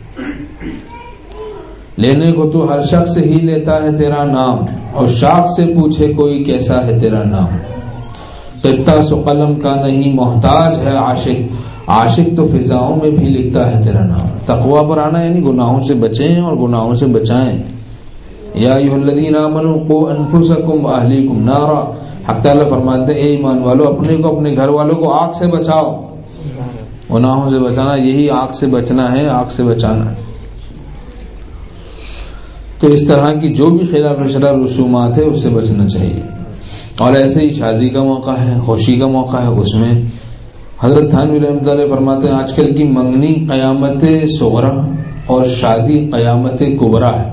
S2: لینے کو تو ہر شخص ہی لیتا ہے تیرا نام، اور شاخ سے پوچھے کوئی کیسا ہے تیرا نام. قرطاس و قلم کا نہیں محتاج ہے عاشق، عاشق تو فضاؤں میں بھی لکھتا ہے تیرا نام. تقوی پر آنا یعنی گناہوں سے بچیں اور گناہوں سے بچائیں. یا ایھا الذین آمنوا قوا انفسکم واہلیکم نارا. حق تعالیٰ فرماتے ہیں اے ایمان والو اپنے کو اپنے گھر والوں کو آگ سے بچاؤ. گناہوں سے بچانا یہی آگ سے بچنا ہے، آگ سے بچانا ہے. تو اس طرح کی جو بھی خلاف شرع رسومات ہے اس سے بچنا چاہیے. اور ایسے ہی شادی کا موقع ہے، خوشی کا موقع ہے، اس میں حضرت تھانوی رحمۃ اللہ فرماتے ہیں آج کل کی منگنی قیامت صغرا اور شادی قیامت کبرا ہے.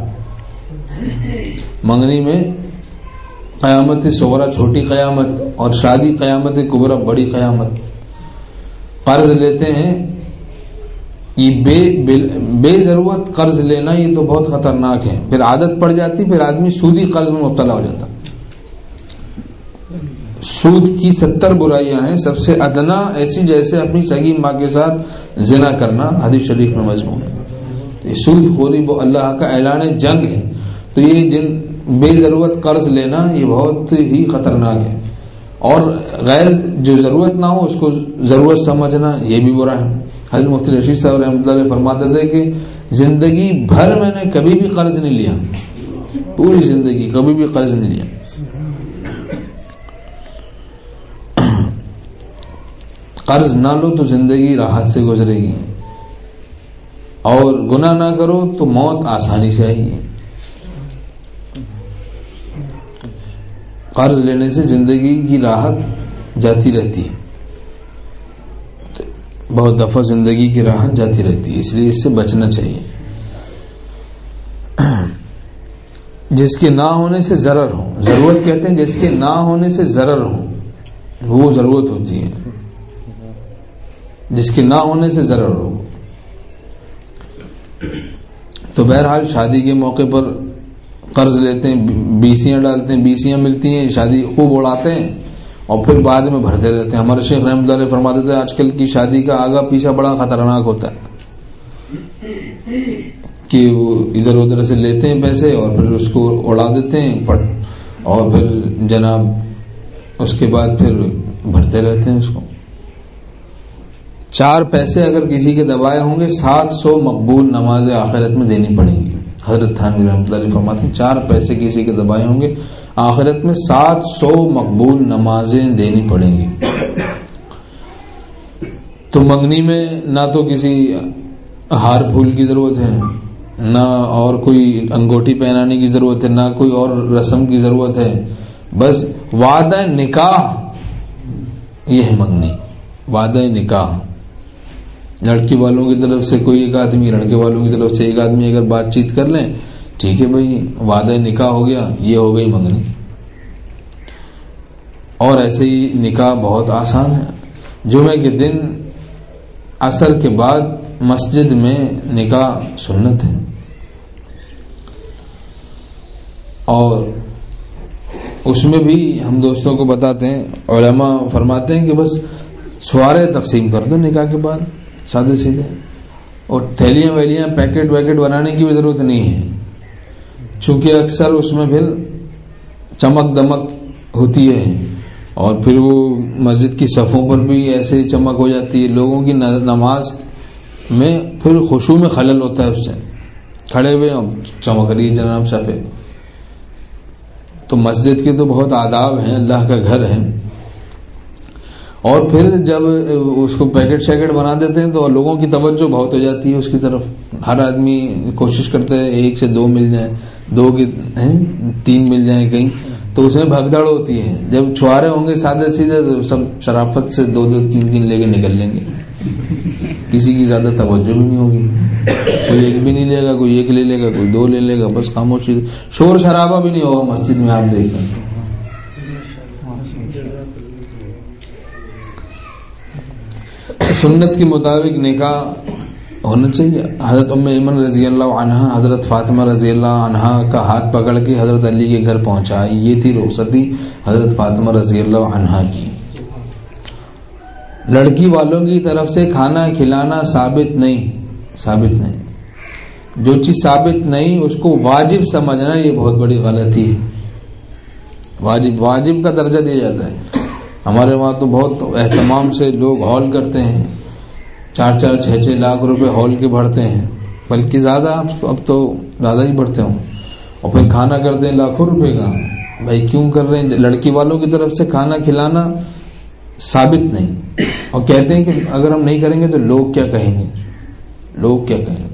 S2: منگنی میں قیامت صغرا چھوٹی قیامت اور شادی قیامت کبرا بڑی قیامت. قرض لیتے ہیں، یہ بے بے ضرورت قرض لینا یہ تو بہت خطرناک ہے. پھر عادت پڑ جاتی، پھر آدمی سودی قرض میں مبتلا ہو جاتا. سود کی ستر برائیاں ہیں، سب سے ادنا ایسی جیسے اپنی سگی ماں کے ساتھ زنا کرنا، حدیث شریف میں مضمون ہے۔ سود خوری وہ اللہ کا اعلان جنگ ہے۔ تو یہ جن بے ضرورت قرض لینا یہ بہت ہی خطرناک ہے، اور غیر جو ضرورت نہ ہو اس کو ضرورت سمجھنا یہ بھی برا ہے۔ حضرت مفتی رشید صاحب رحمۃ اللہ علیہ فرماتے تھے کہ زندگی بھر میں نے کبھی بھی قرض نہیں لیا، پوری زندگی کبھی بھی قرض نہیں لیا۔ قرض نہ لو تو زندگی راحت سے گزرے گی، اور گناہ نہ کرو تو موت آسانی سے آئے گی۔ قرض لینے سے زندگی کی راحت جاتی رہتی ہے، بہت دفعہ زندگی کی راحت جاتی رہتی ہے، اس لیے اس سے بچنا چاہیے۔ جس کے نہ ہونے سے ضرر ہو، ضرورت کہتے ہیں جس کے نہ ہونے سے ضرر ہو وہ ضرورت ہوتی ہے، جس کے نہ ہونے سے ضرر ہو۔ تو بہرحال شادی کے موقع پر قرض لیتے ہیں، بیسیاں ڈالتے ہیں، بیسیاں ملتی ہیں، شادی خوب اڑاتے ہیں اور پھر بعد میں بھرتے رہتے ہیں۔ ہمارے شیخ رحمۃ اللہ علیہ فرماتے تھے آج کل کی شادی کا آگا پیچھا بڑا خطرناک ہوتا ہے کہ وہ ادھر ادھر سے لیتے ہیں پیسے اور پھر اس کو اڑا دیتے ہیں پٹ، اور پھر جناب اس کے بعد پھر بھرتے رہتے ہیں اس کو۔ چار پیسے اگر کسی کے دبائے ہوں گے سات سو مقبول نمازیں آخرت میں دینی پڑیں گی۔ حضرت تھانوی رحمۃ اللہ علیہ فرماتے ہیں چار پیسے کسی کے دبائے ہوں گے آخرت میں سات سو مقبول نمازیں دینی پڑیں گی۔ تو منگنی میں نہ تو کسی ہار پھول کی ضرورت ہے، نہ اور کوئی انگوٹھی پہنانے کی ضرورت ہے، نہ کوئی اور رسم کی ضرورت ہے، بس وعدہ نکاح یہ ہے منگنی، وعدہ نکاح۔ لڑکی والوں کی طرف سے کوئی ایک آدمی، لڑکے والوں کی طرف سے ایک آدمی اگر بات چیت کر لیں ٹھیک ہے بھائی وعدہ نکاح ہو گیا، یہ ہو گئی منگنی۔ اور ایسے ہی نکاح بہت آسان ہے، جمعے کے دن عصر کے بعد مسجد میں نکاح سنت ہے، اور اس میں بھی ہم دوستوں کو بتاتے ہیں، علماء فرماتے ہیں کہ بس چھوارے تقسیم کر دو نکاح کے بعد سادے سیدھے، اور تھیلیاں ویلیاں پیکٹ ویکٹ بنانے کی بھی ضرورت نہیں ہے، چونکہ اکثر اس میں پھر چمک دمک ہوتی ہے، اور پھر وہ مسجد کی صفوں پر بھی ایسے چمک ہو جاتی ہے، لوگوں کی نماز میں پھر خشوع میں خلل ہوتا ہے، اس سے کھڑے ہوئے چمک رہی ہے جناب صفے۔ تو مسجد کے تو بہت آداب ہیں، اللہ کا گھر ہے، اور پھر جب اس کو پیکٹ شیکٹ بنا دیتے ہیں تو لوگوں کی توجہ بہت ہو جاتی ہے اس کی طرف، ہر آدمی کوشش کرتا ہے ایک سے دو مل جائیں، دو کی تین مل جائیں کہیں، تو اس میں بھگدڑ ہوتی ہے۔ جب چھوارے ہوں گے سادے سیدھے تو سب شرافت سے دو دو تین تین لے کے نکل لیں گے، کسی کی زیادہ توجہ بھی نہیں ہوگی، کوئی ایک بھی نہیں لے گا، کوئی ایک لے لے گا، کوئی دو لے لے گا، بس خاموشی، شور شرابہ بھی نہیں ہوگا مسجد میں۔ آپ دیکھیں سنت کے مطابق نکاح ہونا چاہیے۔ حضرت ام ایمن رضی اللہ عنہ حضرت فاطمہ رضی اللہ عنہ کا ہاتھ پکڑ کے حضرت علی کے گھر پہنچائی، یہ تھی رخصتی حضرت فاطمہ رضی اللہ عنہ کی۔ لڑکی والوں کی طرف سے کھانا کھلانا ثابت نہیں، ثابت نہیں، جو چیز ثابت نہیں اس کو واجب سمجھنا یہ بہت بڑی غلطی ہے۔ واجب واجب کا درجہ دیا جاتا ہے، ہمارے وہاں تو بہت اہتمام سے لوگ ہال کرتے ہیں، چار چار چھ چھ لاکھ روپے ہال کے بڑھتے ہیں، بلکہ زیادہ اب تو زیادہ ہی بڑھتے ہوں، اور پھر کھانا کرتے ہیں لاکھوں روپے کا۔ بھائی کیوں کر رہے ہیں؟ لڑکی والوں کی طرف سے کھانا کھلانا ثابت نہیں، اور کہتے ہیں کہ اگر ہم نہیں کریں گے تو لوگ کیا کہیں گے، لوگ کیا کہیں گے۔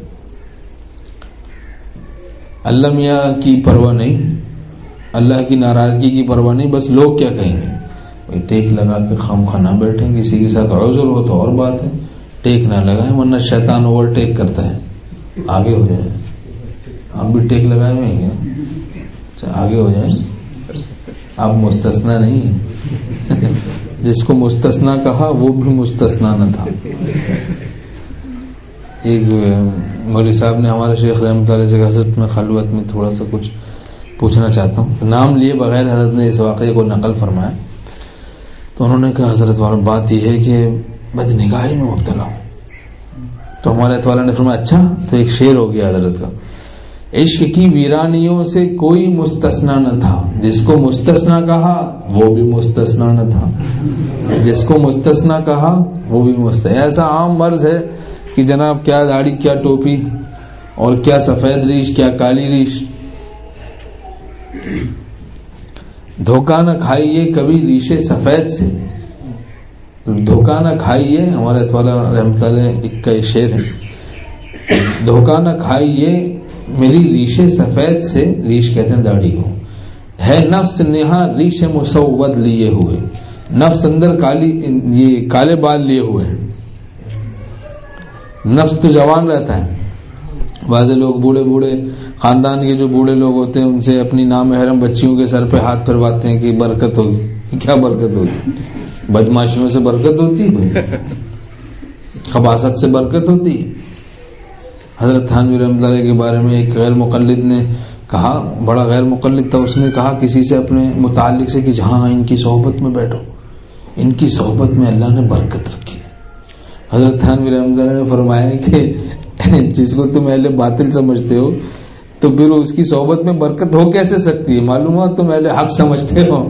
S2: اللہ میاں کی پرواہ نہیں، اللہ کی ناراضگی کی پرواہ نہیں، بس لوگ کیا کہیں گے۔ ٹیک لگا کے خام خواہ نہ بیٹھیں، کسی کے ساتھ عذر ہو تو اور بات ہے، ٹیک نہ لگائیں ورنہ شیطان اوور ٹیک کرتا ہے، آگے ہو جائیں۔ آپ بھی ٹیک لگائے ہوئے ہیں کیا؟ آگے ہو جائیں، آپ مستثنا نہیں ہیں، جس کو مستثنا کہا وہ بھی مستثنا نہ تھا۔ ایک مولوی صاحب نے ہمارے شیخ رحمۃ اللہ سے حضرت میں خلوت میں تھوڑا سا کچھ پوچھنا چاہتا ہوں، نام لیے بغیر حضرت نے اس واقعے کو نقل فرمایا۔ تو انہوں نے کہا حضرت والا بات یہ ہے کہ بد نگاہی میں مبتلا ہوں. تو ہمارے حضرت والا نے فرمایا اچھا. تو ایک شعر ہو گیا حضرت کا، عشق کی ویرانیوں سے کوئی مستثنا نہ تھا، جس کو مستثنا کہا وہ بھی مستثنا نہ تھا، جس کو مستثنا کہا وہ بھی مستثنا. ایسا عام مرض ہے کہ جناب کیا داڑھی کیا ٹوپی اور کیا سفید ریش کیا کالی ریش. دھوکہ نہ کھائیے کبھی ریشے سفید سے، دھوکہ نہ کھائیے، ہمارے اتوالا رحمۃ اللہ ایک کا شعر ہے، دھوکہ نہ کھائیے میری ریشے سفید سے، ریش کہتے ہیں داڑھی کو، ہے نفس نہا ریش مسود لیے ہوئے، نفس اندر کالی یہ کالے بال لیے ہوئے. نفس تو جوان رہتا ہے. بعض لوگ بوڑھے بوڑھے خاندان کے جو بوڑھے لوگ ہوتے ہیں ان سے اپنی نامحرم بچیوں کے سر پہ ہاتھ پھرواتے ہیں کہ برکت ہوگی. کیا برکت ہوگی؟ بدماشیوں سے برکت ہوتی ہے، خباثت سے برکت ہوتی ہے. حضرت تھانوی رحمۃ اللہ کے بارے میں ایک غیر مقلد نے کہا، بڑا غیر مقلد تھا، اس نے کہا کسی سے اپنے متعلق سے کہ جہاں ان کی صحبت میں بیٹھو، ان کی صحبت میں اللہ نے برکت رکھی. حضرت تھانوی رحمۃ اللہ نے فرمایا کہ جس کو تم اہل باطل سمجھتے ہو تو پھر اس کی صحبت میں برکت ہو کیسے سکتی ہے؟ معلوم ہوا تم اہل حق سمجھتے ہو،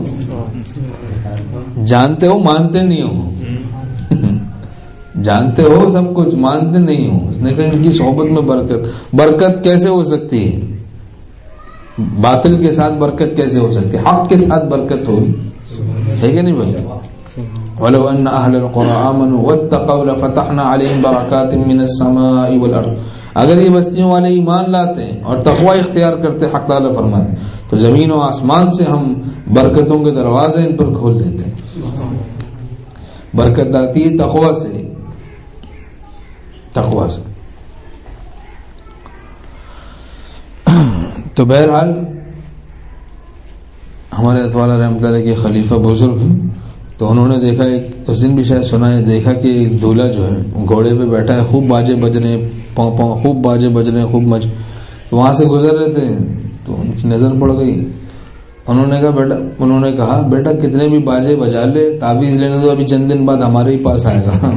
S2: جانتے ہو مانتے نہیں ہو، جانتے ہو سب کچھ مانتے نہیں ہو. اس نے کہا ان کی صحبت میں برکت، برکت کیسے ہو سکتی ہے؟ باطل کے ساتھ برکت کیسے ہو سکتی ہے؟ حق کے ساتھ برکت ہوگی، ہے کہ نہیں بھائی؟ وَلَوْ أَنَّ أَهْلَ الْقُرَىٰ آمَنُوا وَاتَّقَوْا لَفَتَحْنَا عَلَيْهِمْ بَرَكَاتٍ مِّنَ السَّمَاءِ وَالْأَرْضِ. اگر یہ بستیوں والے ایمان لاتے اور تقوی اختیار کرتے، حق تعالیٰ فرماتے، تو زمین و آسمان سے ہم برکتوں کے دروازے ان پر کھول دیتے. برکت آتی ہے تقوی سے، تقوی سے. تو بہرحال ہمارے اطوالا رحمۃ اللہ کے خلیفہ بزرگ ہیں، تو انہوں نے دیکھا ایک اس دن بھی شاید سنا ہے، دیکھا کہ ایک دولہا جو ہے گھوڑے پہ بیٹھا ہے، خوب باجے بج رہے ہیں، پاؤں پاؤں خوب باجے بج رہے ہیں، خوب مج وہاں سے گزر رہے تھے تو ان کی نظر پڑ گئی. انہوں نے کہا بیٹا انہوں نے کہا بیٹا کتنے بھی باجے بجا لے، تعویذ لینے دو، ابھی چند دن بعد ہمارے ہی پاس آئے گا.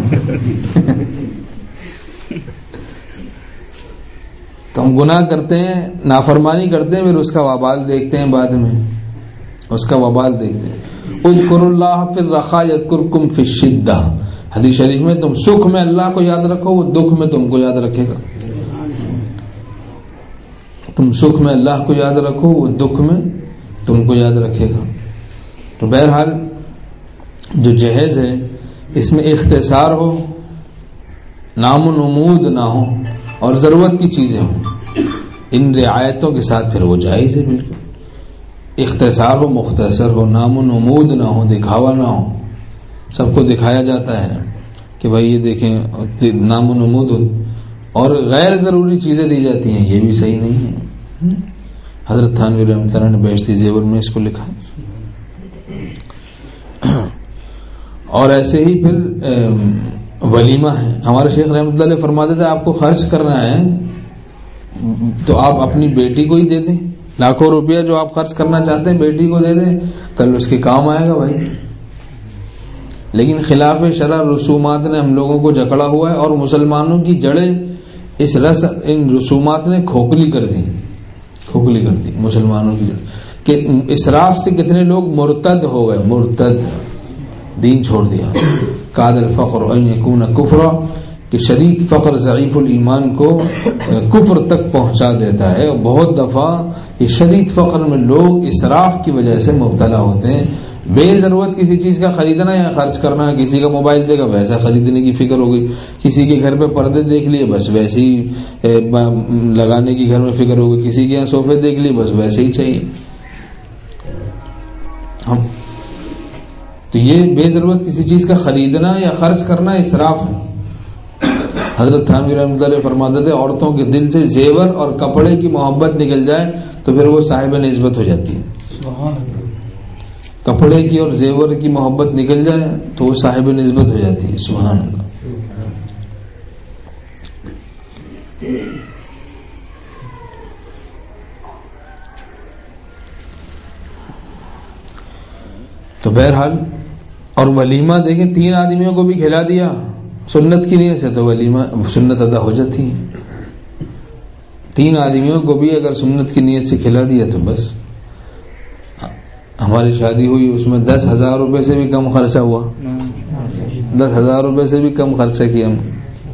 S2: تو ہم گناہ کرتے ہیں، نافرمانی کرتے ہیں، پھر اس کا وبال دیکھتے ہیں، بعد میں اس کا وبال دیکھتے ہیں. اذکروا اللہ فی الرخاء یذکرکم فی الشدہ. حدیث شریف میں تم سکھ میں اللہ کو یاد رکھو، وہ دکھ میں تم کو یاد رکھے گا. تم سکھ میں اللہ کو یاد رکھو، وہ دکھ میں تم کو یاد رکھے گا. تو بہرحال جو جہیز ہے اس میں اختصار ہو، نام و نمود نہ ہو اور ضرورت کی چیزیں ہوں، ان رعایتوں کے ساتھ پھر وہ جائز ہے. بالکل اختصار ہو، مختصر ہو، نام و نمود نہ ہو، دکھاوا نہ ہو. سب کو دکھایا جاتا ہے کہ بھائی یہ دیکھیں، نام و نمود ہو، اور غیر ضروری چیزیں دی جاتی ہیں، یہ بھی صحیح نہیں ہے. حضرت تھانوی رحمۃ اللہ نے بہشتی زیور میں اس کو لکھا ہے. اور ایسے ہی پھر ولیمہ ہے. ہمارے شیخ رحمۃ اللہ فرماتے تھے آپ کو خرچ کرنا ہے تو آپ اپنی بیٹی کو ہی دے دیں، لاکھوں روپیہ جو آپ خرچ کرنا چاہتے ہیں بیٹی کو دے دیں، کل اس کے کام آئے گا بھائی. لیکن خلاف شرع رسومات نے ہم لوگوں کو جکڑا ہوا ہے، اور مسلمانوں کی جڑیں اس رس ان رسومات نے کھوکھلی کر دی، کھوکھلی کر دی مسلمانوں کی جڑیں. کہ اسراف سے کتنے لوگ مرتد ہو گئے، مرتد، دین چھوڑ دیا. کاد الفقر ان یکون کفرا، کہ شدید فقر ضعیف الایمان کو کفر تک پہنچا دیتا ہے. اور بہت دفعہ یہ شدید فقر میں لوگ اسراف کی وجہ سے مبتلا ہوتے ہیں. بے ضرورت کسی چیز کا خریدنا یا خرچ کرنا، کسی کا موبائل دے گا ویسا خریدنے کی فکر ہو گئی، کسی کے گھر پہ پردے دیکھ لیے بس ویسے ہی لگانے کی گھر میں فکر ہو گئی، کسی کے یہاں صوفے دیکھ لیے بس ویسے ہی چاہیے. ہم تو یہ بے ضرورت کسی چیز کا خریدنا یا خرچ کرنا اسراف ہے. حضرت تھانوی رحمۃ اللہ فرماتے تھے عورتوں کے دل سے زیور اور کپڑے کی محبت نکل جائے تو پھر وہ صاحب نسبت ہو جاتی ہے. کپڑے کی اور زیور کی محبت نکل جائے تو وہ صاحب نسبت ہو جاتی ہے. سبحان اللہ. تو بہرحال اور ولیمہ دیکھیں تین آدمیوں کو بھی کھلا دیا سنت کی نیت سے تو ولیمہ سنت ادا ہو جاتی ہے. تین آدمیوں کو بھی اگر سنت کی نیت سے کھلا دیا تو بس. ہماری شادی ہوئی اس میں دس ہزار روپے سے بھی کم خرچہ ہوا, دس ہزار روپے سے بھی کم خرچہ کیا ہم,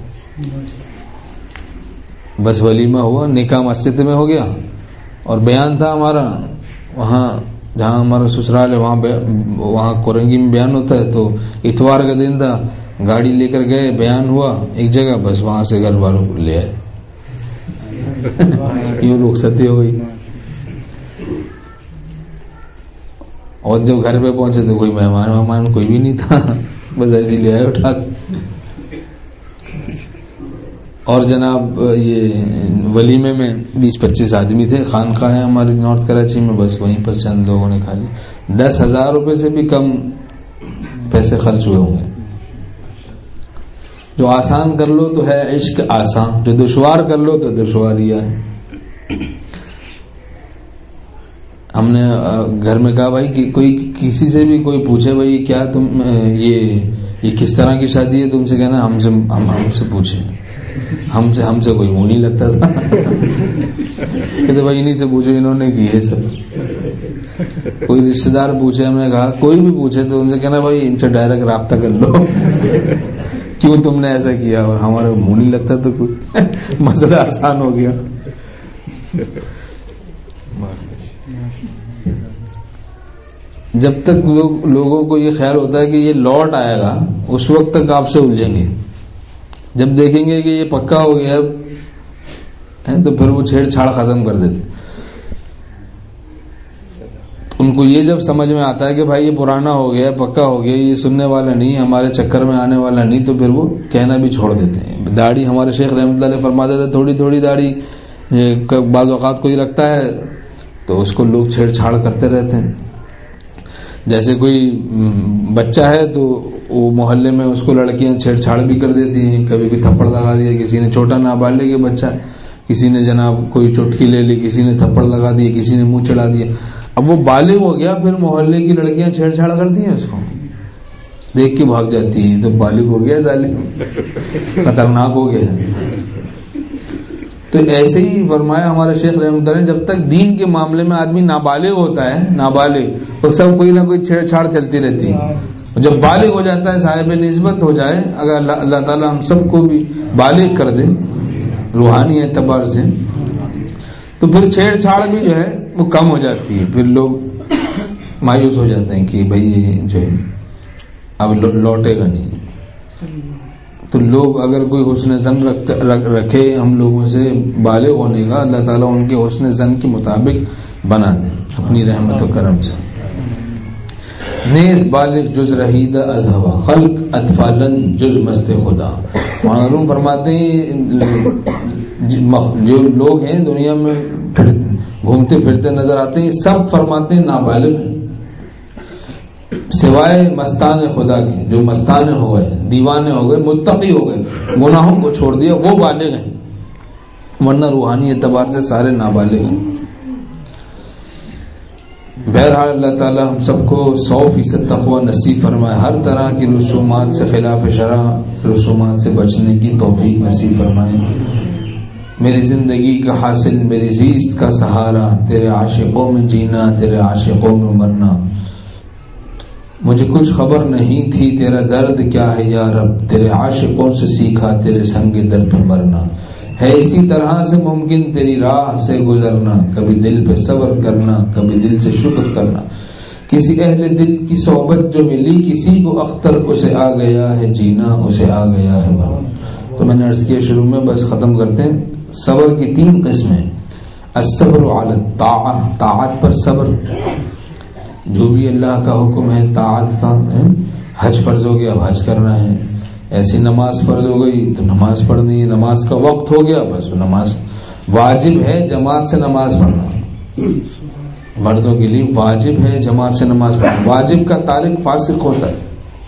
S2: بس ولیمہ ہوا, نکاح مسجد میں ہو گیا اور بیان تھا ہمارا وہاں جہاں ہمارا سسرال ہے وہاں وہاں کورنگی میں بیان ہوتا ہے, تو اتوار کا دن تھا, گاڑی لے کر گئے, بیان ہوا ایک جگہ, بس وہاں سے گھر والوں کو لے آئے. یوں رخصتی ہو گئی. اور جب گھر پہ پہنچے تو کوئی مہمان مہمان کوئی بھی نہیں تھا, بس ایسے لے آئے اٹھا. اور جناب یہ ولیمے میں بیس پچیس آدمی تھے, خانقاہ ہے ہماری نارتھ کراچی میں, بس وہیں پر چند لوگوں نے کھا لی. دس ہزار روپے سے بھی کم پیسے خرچ ہوئے ہوں گے. جو آسان کر لو تو ہے عشق آسان, جو دشوار کر لو تو دشواریاں ہے. ہم نے گھر میں کہا بھائی کہ کوئی کسی سے بھی کوئی پوچھے بھائی کیا تم یہ یہ کس طرح کی شادی ہے, تم سے کہنا ہم سے ہم ہم سے پوچھیں, ہم سے ہم سے کوئی منہ نہیں لگتا تھا. کہتے بھائی انہیں سے پوچھو انہوں نے کی ہے سب. کوئی رشتے دار پوچھے, ہم نے کہا کوئی بھی پوچھے تو ان سے کہنا بھائی ان سے ڈائریکٹ رابطہ کر لو, کیوں تم نے ایسا کیا, اور ہمارا منہ نہیں لگتا تو کوئی مسئلہ آسان ہو گیا. جب تک لوگ لوگوں کو یہ خیال ہوتا ہے کہ یہ لوٹ آئے گا اس وقت تک آپ سے الجھیں گے. جب دیکھیں گے کہ یہ پکا ہو گیا تو پھر وہ چھیڑ چھاڑ ختم کر دیتے. ان کو یہ جب سمجھ میں آتا ہے کہ بھائی یہ پرانا ہو گیا, پکا ہو گیا, یہ سننے والا نہیں, ہمارے چکر میں آنے والا نہیں, تو پھر وہ کہنا بھی چھوڑ دیتے ہیں. داڑھی ہمارے شیخ رحمۃ اللہ علیہ فرماتے تھے تھوڑی تھوڑی داڑھی بعض اوقات کوئی رکھتا ہے تو اس کو لوگ چھیڑ چھاڑ کرتے رہتے ہیں. جیسے کوئی بچہ ہے تو وہ محلے میں اس کو لڑکیاں چھیڑ چھاڑ بھی کر دیتی ہیں, کبھی کوئی تھپڑ لگا دیا کسی نے, چھوٹا نابالغ کے بچہ ہے, کسی نے جناب کوئی چٹکی لے لی, کسی نے تھپڑ لگا دیا, کسی نے منہ چڑھا دیا. اب وہ بالغ ہو گیا, پھر محلے کی لڑکیاں چھیڑ چھاڑ کرتی ہیں, اس کو دیکھ کے بھاگ جاتی ہیں, تو بالغ ہو گیا, ظالم خطرناک ہو گیا. تو ایسے ہی فرمایا ہمارے شیخ رحمۃ اللہ نے, جب تک دین کے معاملے میں آدمی نابالغ ہوتا ہے, نابالغ تو سب کوئی نہ کوئی چھیڑ چھاڑ چلتی رہتی ہے. جب بالغ ہو جاتا ہے, صاحب نسبت ہو جائے, اگر اللہ, اللہ تعالیٰ ہم سب کو بھی بالغ کر دے روحانی اعتبار سے, تو پھر چھیڑ چھاڑ بھی جو ہے وہ کم ہو جاتی ہے. پھر لوگ مایوس ہو جاتے ہیں کہ بھائی یہ جو ہے اب لوٹے گا نہیں. تو لوگ اگر کوئی حسن زن رکھے ہم لوگوں سے بالغ ہونے کا, اللہ تعالیٰ ان کے حسن زن کے مطابق بنا دے اپنی رحمت و کرم سے. نیز بالغ جز رہید از ہوا, خلق اطفالن جز مست خدا. معلوم فرماتے ہیں جو لوگ ہیں دنیا میں گھومتے پھرتے نظر آتے ہیں, سب فرماتے ہیں نابالغ ہیں سوائے مستان خدا کے. جو مستان ہو گئے, دیوانے ہو گئے, متقی ہو گئے, گناہوں کو چھوڑ دیا, وہ بالغ ہیں, ورنہ روحانی اعتبار سے سارے نابالغ ہیں. بہرحال اللہ تعالی ہم سب کو سو فیصد تقوی نصیب فرمائے, ہر طرح کی رسومات سے خلاف شرع رسومات سے بچنے کی توفیق نصیب فرمائے. میری زندگی کا حاصل, میری زیست کا سہارا, تیرے عاشقوں میں جینا, تیرے عاشقوں میں مرنا. مجھے کچھ خبر نہیں تھی تیرا درد کیا ہے یا رب, تیرے عاشقوں سے سیکھا تیرے سنگ در پہ مرنا. ہے اسی طرح سے ممکن تیری راہ سے گزرنا, کبھی دل پہ صبر کرنا, کبھی دل سے شکر کرنا. کسی اہل دل کی صحبت جو ملی, کسی کو اختر اسے آ گیا ہے جینا, اسے آ گیا ہے مرنا. تو میں نے عرض کیا شروع میں, بس ختم کرتے ہیں. صبر کی تین قسمیں, الصبر علی الطاعہ, طاعت پر صبر, جو بھی اللہ کا حکم ہے طاعت کا ہے. حج فرض ہو گیا, اب حج کرنا ہے. ایسی نماز فرض ہو گئی تو نماز پڑھنی ہے. نماز کا وقت ہو گیا, بس نماز واجب ہے. جماعت سے نماز پڑھنا مردوں کے لیے واجب ہے, جماعت سے نماز پڑھنا. واجب کا تارک فاسق ہوتا ہے.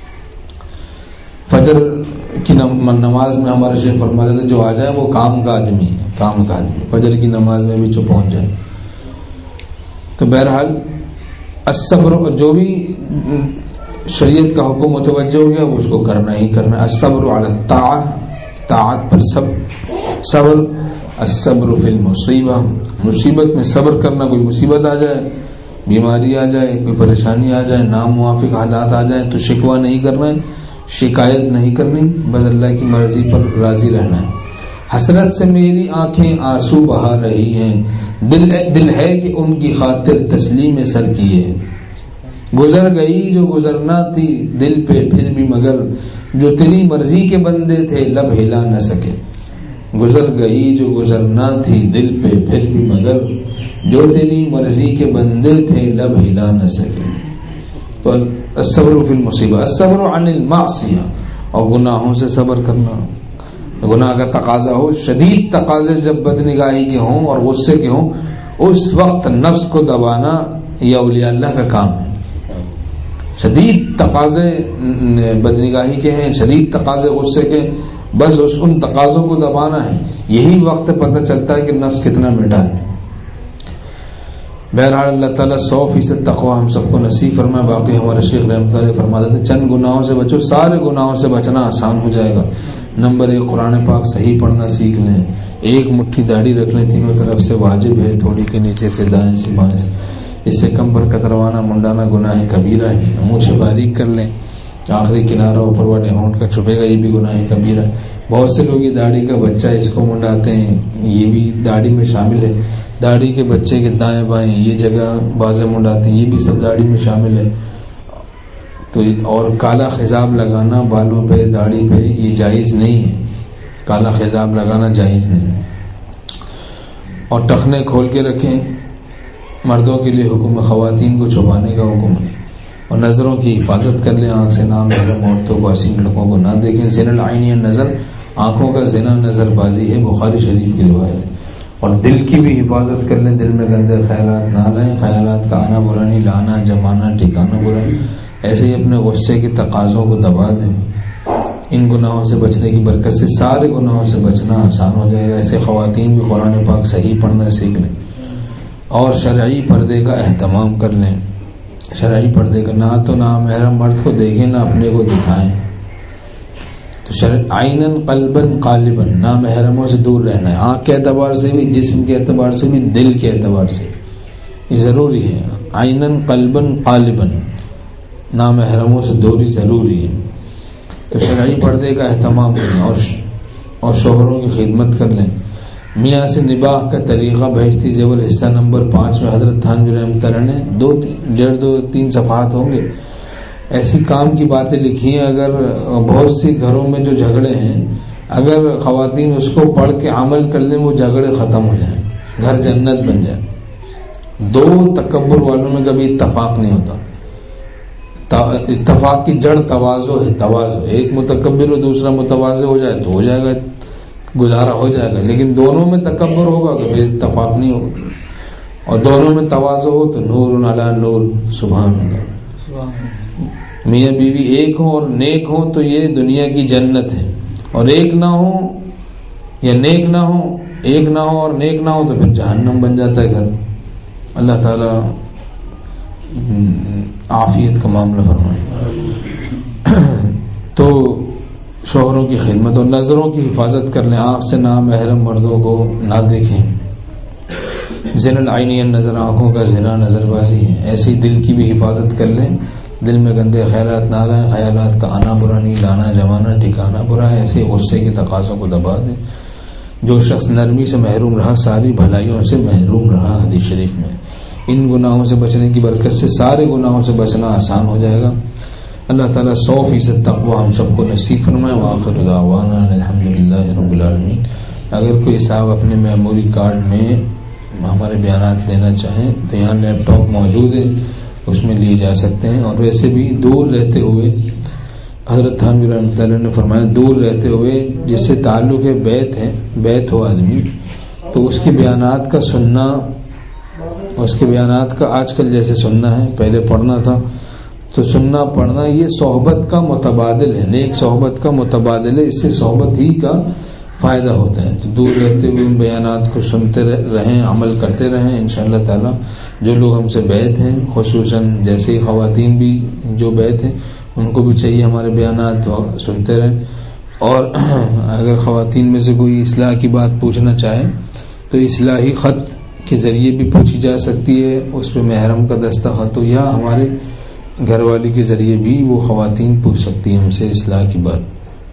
S2: فجر کی نماز میں ہمارے شیخ فرماتے تھے جو آ جائے وہ کام کا آدمی ہے, کام کا آدمی فجر کی نماز میں بھی جو پہنچ جائے. تو بہرحال الصبر, جو بھی شریعت کا حکم متوجہ ہو گیا وہ اس کو کرنا ہی کرنا. الصبر علی الطاعہ، طاعت پر صبر صبر الصبر فی المصیبہ، مصیبت میں صبر کرنا. کوئی مصیبت آ جائے، بیماری آ جائے، کوئی پریشانی آ جائے، ناموافق حالات آ جائیں تو شکوہ نہیں کرنا ہے، شکایت نہیں کرنی، بس اللہ کی مرضی پر راضی رہنا ہے. حسرت سے میری آنکھیں آنسو بہا رہی ہیں، دل دل ہے کہ ان کی خاطر تسلیم سر کیے. گزر گئی جو گزرنا تھی دل پہ پھر بھی مگر، جو تیری مرضی کے بندے تھے لب ہلا نہ سکے. گزر گئی جو گزرنا تھی دل پہ پھر بھی مگر، جو تیری مرضی کے بندے تھے لب ہلا نہ سکے. تو الصبر فی المصیبہ، الصبر عن المعصیہ، اور گناہوں سے صبر کرنا. گناہ کا تقاضا ہو، شدید تقاضے جب بد نگاہی کے ہوں اور غصے کے ہوں، اس وقت نفس کو دبانا یہ اولیاء اللہ کا کام ہے. شدید تقاضے بد نگاہی کے ہیں، شدید تقاضے غصے کے، بس اس ان تقاضوں کو دبانا ہے. یہی وقت پتہ چلتا ہے کہ نفس کتنا میٹھا ہے. بہرحال اللہ تعالیٰ سو فیصد تقوی ہم سب کو نصیب فرمائے. باقی ہمارے شیخ رحمۃ اللہ فرماتے تھے چند گناہوں سے بچو، سارے گناہوں سے بچنا آسان ہو جائے گا. نمبر ایک، قرآن پاک صحیح پڑھنا سیکھ لیں. ایک مٹھی داڑھی رکھ لیں، تینوں طرف سے واجب ہے، تھوڑی کے نیچے سے دائیں سے بائیں سے. اس سے کم پر کتروانا منڈانا گناہ کبیرہ ہے. مونچھیں باریک کر لیں، آخری کنارہ اوپر والے ہونٹ کا چھپے گا، یہ بھی گناہ کبیرہ ہے. بہت سے لوگ یہ داڑھی کا بچہ اس کو منڈاتے ہیں، یہ بھی داڑھی میں شامل ہے. داڑھی کے بچے کے دائیں بائیں یہ جگہ بازیں منڈاتے ہیں، یہ بھی سب داڑھی میں شامل ہے. تو اور کالا خضاب لگانا بالوں پہ داڑھی پہ یہ جائز نہیں ہے، کالا خضاب لگانا جائز نہیں ہے. اور ٹخنے کھول کے رکھیں، مردوں کے لیے حکم ہے، خواتین کو چھپانے کا حکم ہے. اور نظروں کی حفاظت کر لیں، آنکھ سے نامحرم عورتوں کو حسین لڑکوں کو نہ دیکھیں. زنا العین نظر، آنکھوں کا زنا نظر بازی ہے، بخاری شریف کی روایت ہے. اور دل کی بھی حفاظت کر لیں، دل میں گندے خیالات نہ لائیں. خیالات کا آنا برا نہیں، لانا جمانا ٹھکانا برا. ایسے ہی اپنے غصے کے تقاضوں کو دبا دیں. ان گناہوں سے بچنے کی برکت سے سارے گناہوں سے بچنا آسان ہو جائے گا. ایسے خواتین بھی قرآن پاک صحیح پڑھنا سیکھ لیں اور شرعی پردے کا اہتمام کر لیں. شرعی پردے کا، نہ تو نامحرم مرد کو دیکھیں نہ اپنے کو دکھائیں. تو عیناً قلباً قالباً، نامحرموں سے دور رہنا ہے. آنکھ کے اعتبار سے بھی، جسم کے اعتبار سے بھی، دل کے اعتبار سے یہ ضروری ہے. عیناً قلباً قالباً، نامحرموں سے دوری ضروری ہے. تو شرعی پردے کا اہتمام کریں اور اور شوہروں کی خدمت کر لیں. میاں سے نباہ کا طریقہ بہشتی زیور حصہ نمبر پانچ میں حضرت تھانوی رحمۃ اللہ نے دو ڈیڑھ دو تین صفحات ہوں گے ایسی کام کی باتیں لکھی ہیں. اگر بہت سی گھروں میں جو جھگڑے ہیں، اگر خواتین اس کو پڑھ کے عمل کر لیں وہ جھگڑے ختم ہو جائیں، گھر جنت بن جائے. دو تکبر والوں میں کبھی اتفاق نہیں ہوتا. اتفاق کی جڑ تواضع ہے. تواضع، ایک متکبر اور دوسرا متواضع ہو جائے تو ہو جائے گا، گزارا ہو جائے گا. لیکن دونوں میں تکبر ہوگا تو پھر اتفاق نہیں ہوگا. اور دونوں میں تواضع ہو تو نور علی نور. سبحان اللہ. میاں بیوی ایک ہوں اور نیک ہوں تو یہ دنیا کی جنت ہے. اور ایک نہ ہو یا نیک نہ ہو، ایک نہ ہو اور نیک نہ ہو تو پھر جہنم بن جاتا ہے گھر. اللہ تعالی عافیت کا معاملہ فرمائے. تو شوہروں کی خدمت اور نظروں کی حفاظت کر لیں. آنکھ سے نامحرم مردوں کو نہ دیکھیں. زنا العین نظر، آنکھوں کا زنا نظر بازی ہے. ایسے ہی دل کی بھی حفاظت کر لیں، دل میں گندے خیالات نہ لائیں. خیالات کا آنا برا نہیں، لانا جمانا ٹھکانا برا ہے. ایسے غصے کے تقاضوں کو دبا دیں. جو شخص نرمی سے محروم رہا ساری بھلائیوں سے محروم رہا. حدیث شریف میں ان گناہوں سے بچنے کی برکت سے سارے گناہوں سے بچنا آسان ہو جائے گا. اللہ تعالیٰ سو فیصد تقوی ہم سب کو نصیب فرمائے. وآخر دعوانا الحمدللہ رب العالمین. اگر کوئی صاحب اپنے میموری کارڈ میں ہمارے بیانات لینا چاہیں تو یہاں لیپ ٹاپ موجود ہے، اس میں لیے جا سکتے ہیں. اور ویسے بھی دور رہتے ہوئے حضرت تھانوی رحمۃ اللہ نے فرمایا دور رہتے ہوئے جس سے تعلق بیت ہے، بیت ہو آدمی، تو اس کے بیانات کا سننا، اس کے بیانات کا آج کل جیسے سننا ہے، پہلے پڑھنا تھا تو سننا پڑھنا یہ صحبت کا متبادل ہے، نیک صحبت کا متبادل ہے. اس سے صحبت ہی کا فائدہ ہوتا ہے. تو دور رہتے ہوئے ان بیانات کو سنتے رہیں, عمل کرتے رہیں انشاءاللہ تعالی. جو لوگ ہم سے بیعت ہیں, خصوصاً جیسے خواتین بھی جو بیعت ہیں, ان کو بھی چاہیے ہمارے بیانات سنتے رہیں. اور اگر خواتین میں سے کوئی اصلاح کی بات پوچھنا چاہے تو اصلاحی خط کے ذریعے بھی پوچھی جا سکتی ہے, اس پہ محرم کا دستخط ہو, یا ہمارے گھر والی کے ذریعے بھی وہ خواتین پوچھ سکتی ہیں ہم سے اصلاح کی بات,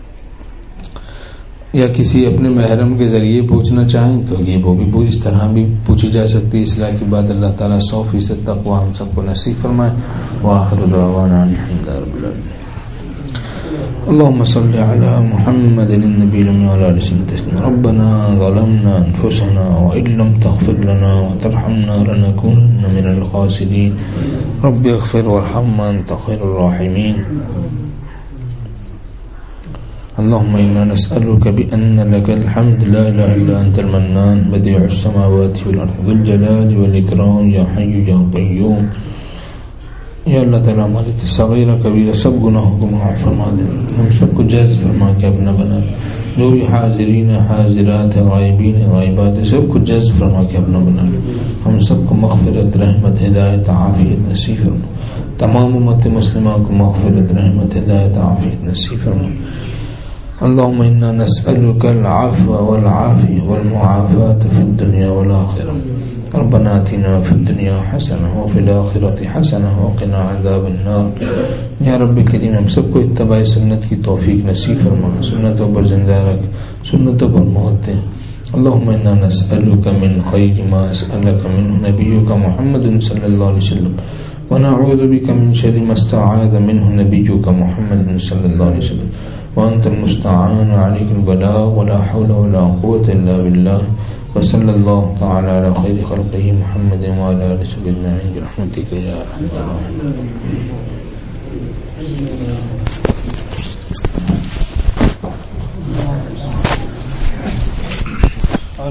S2: یا کسی اپنے محرم کے ذریعے پوچھنا چاہیں تو یہ وہ بھی اس طرح بھی پوچھی جا سکتی ہے اصلاح کی بات. اللہ تعالیٰ سو فیصد تقویٰ ہم سب کو نصیب فرمائے. وآخر دعوانا الحمد للہ رب العالمین. اللهم صل على محمد النبي الأمي وعلى آله وصحبه. ربنا ظلمنا أنفسنا وإن لم تغفر لنا وترحمنا لنكونن من الخاسرين. رب اغفر وارحم وأنت خير الراحمين. اللهم إنا نسألك بأن لك الحمد لا إله إلا أنت المنان بديع السماوات والأرض ذو الجلال والإكرام يا حي يا قيوم. یا اللہ تعالیٰ ہماری صغیرہ کبیرہ سب گناہوں کو معاف فرما دے, ہم سب کو جائز فرما کے اپنا بنا. جو بھی حاضرین حاضرات غائبین غائبات سب کو جائز فرما کے اپنا بنا. ہم سب کو مغفرت رحمت ہدایت عافیت نصیب فرما. تمام امت مسلمہ کو مغفرت رحمت ہدایت عافیت نصیب فرما. اللهم إنا نسألك العفو والعافية والمعافاة في الدنيا والآخرة. ربنا آتنا في الدنيا حسنة وفي الآخرة حسنة وقنا عذاب النار. یا رب کریم ہم سب کو اتباع سنت کی توفیق نصیب فرما, سنتوں پر زندہ رکھ, سنتوں پر موت دے. اللهم إنا نسألك من خير ما سألك منه نبيك محمد صلى الله عليه وسلم ونعوذ بك من شر ما استعاذ منه نبيك محمد صلى الله عليه وسلم وأنت المستعان عليك البلاغ ولا حول ولا قوة إلا بالله. وصلى الله تعالى على خير خلقه محمد وعلى آله وصحبه أجمعين برحمتك يا أرحم الراحمين.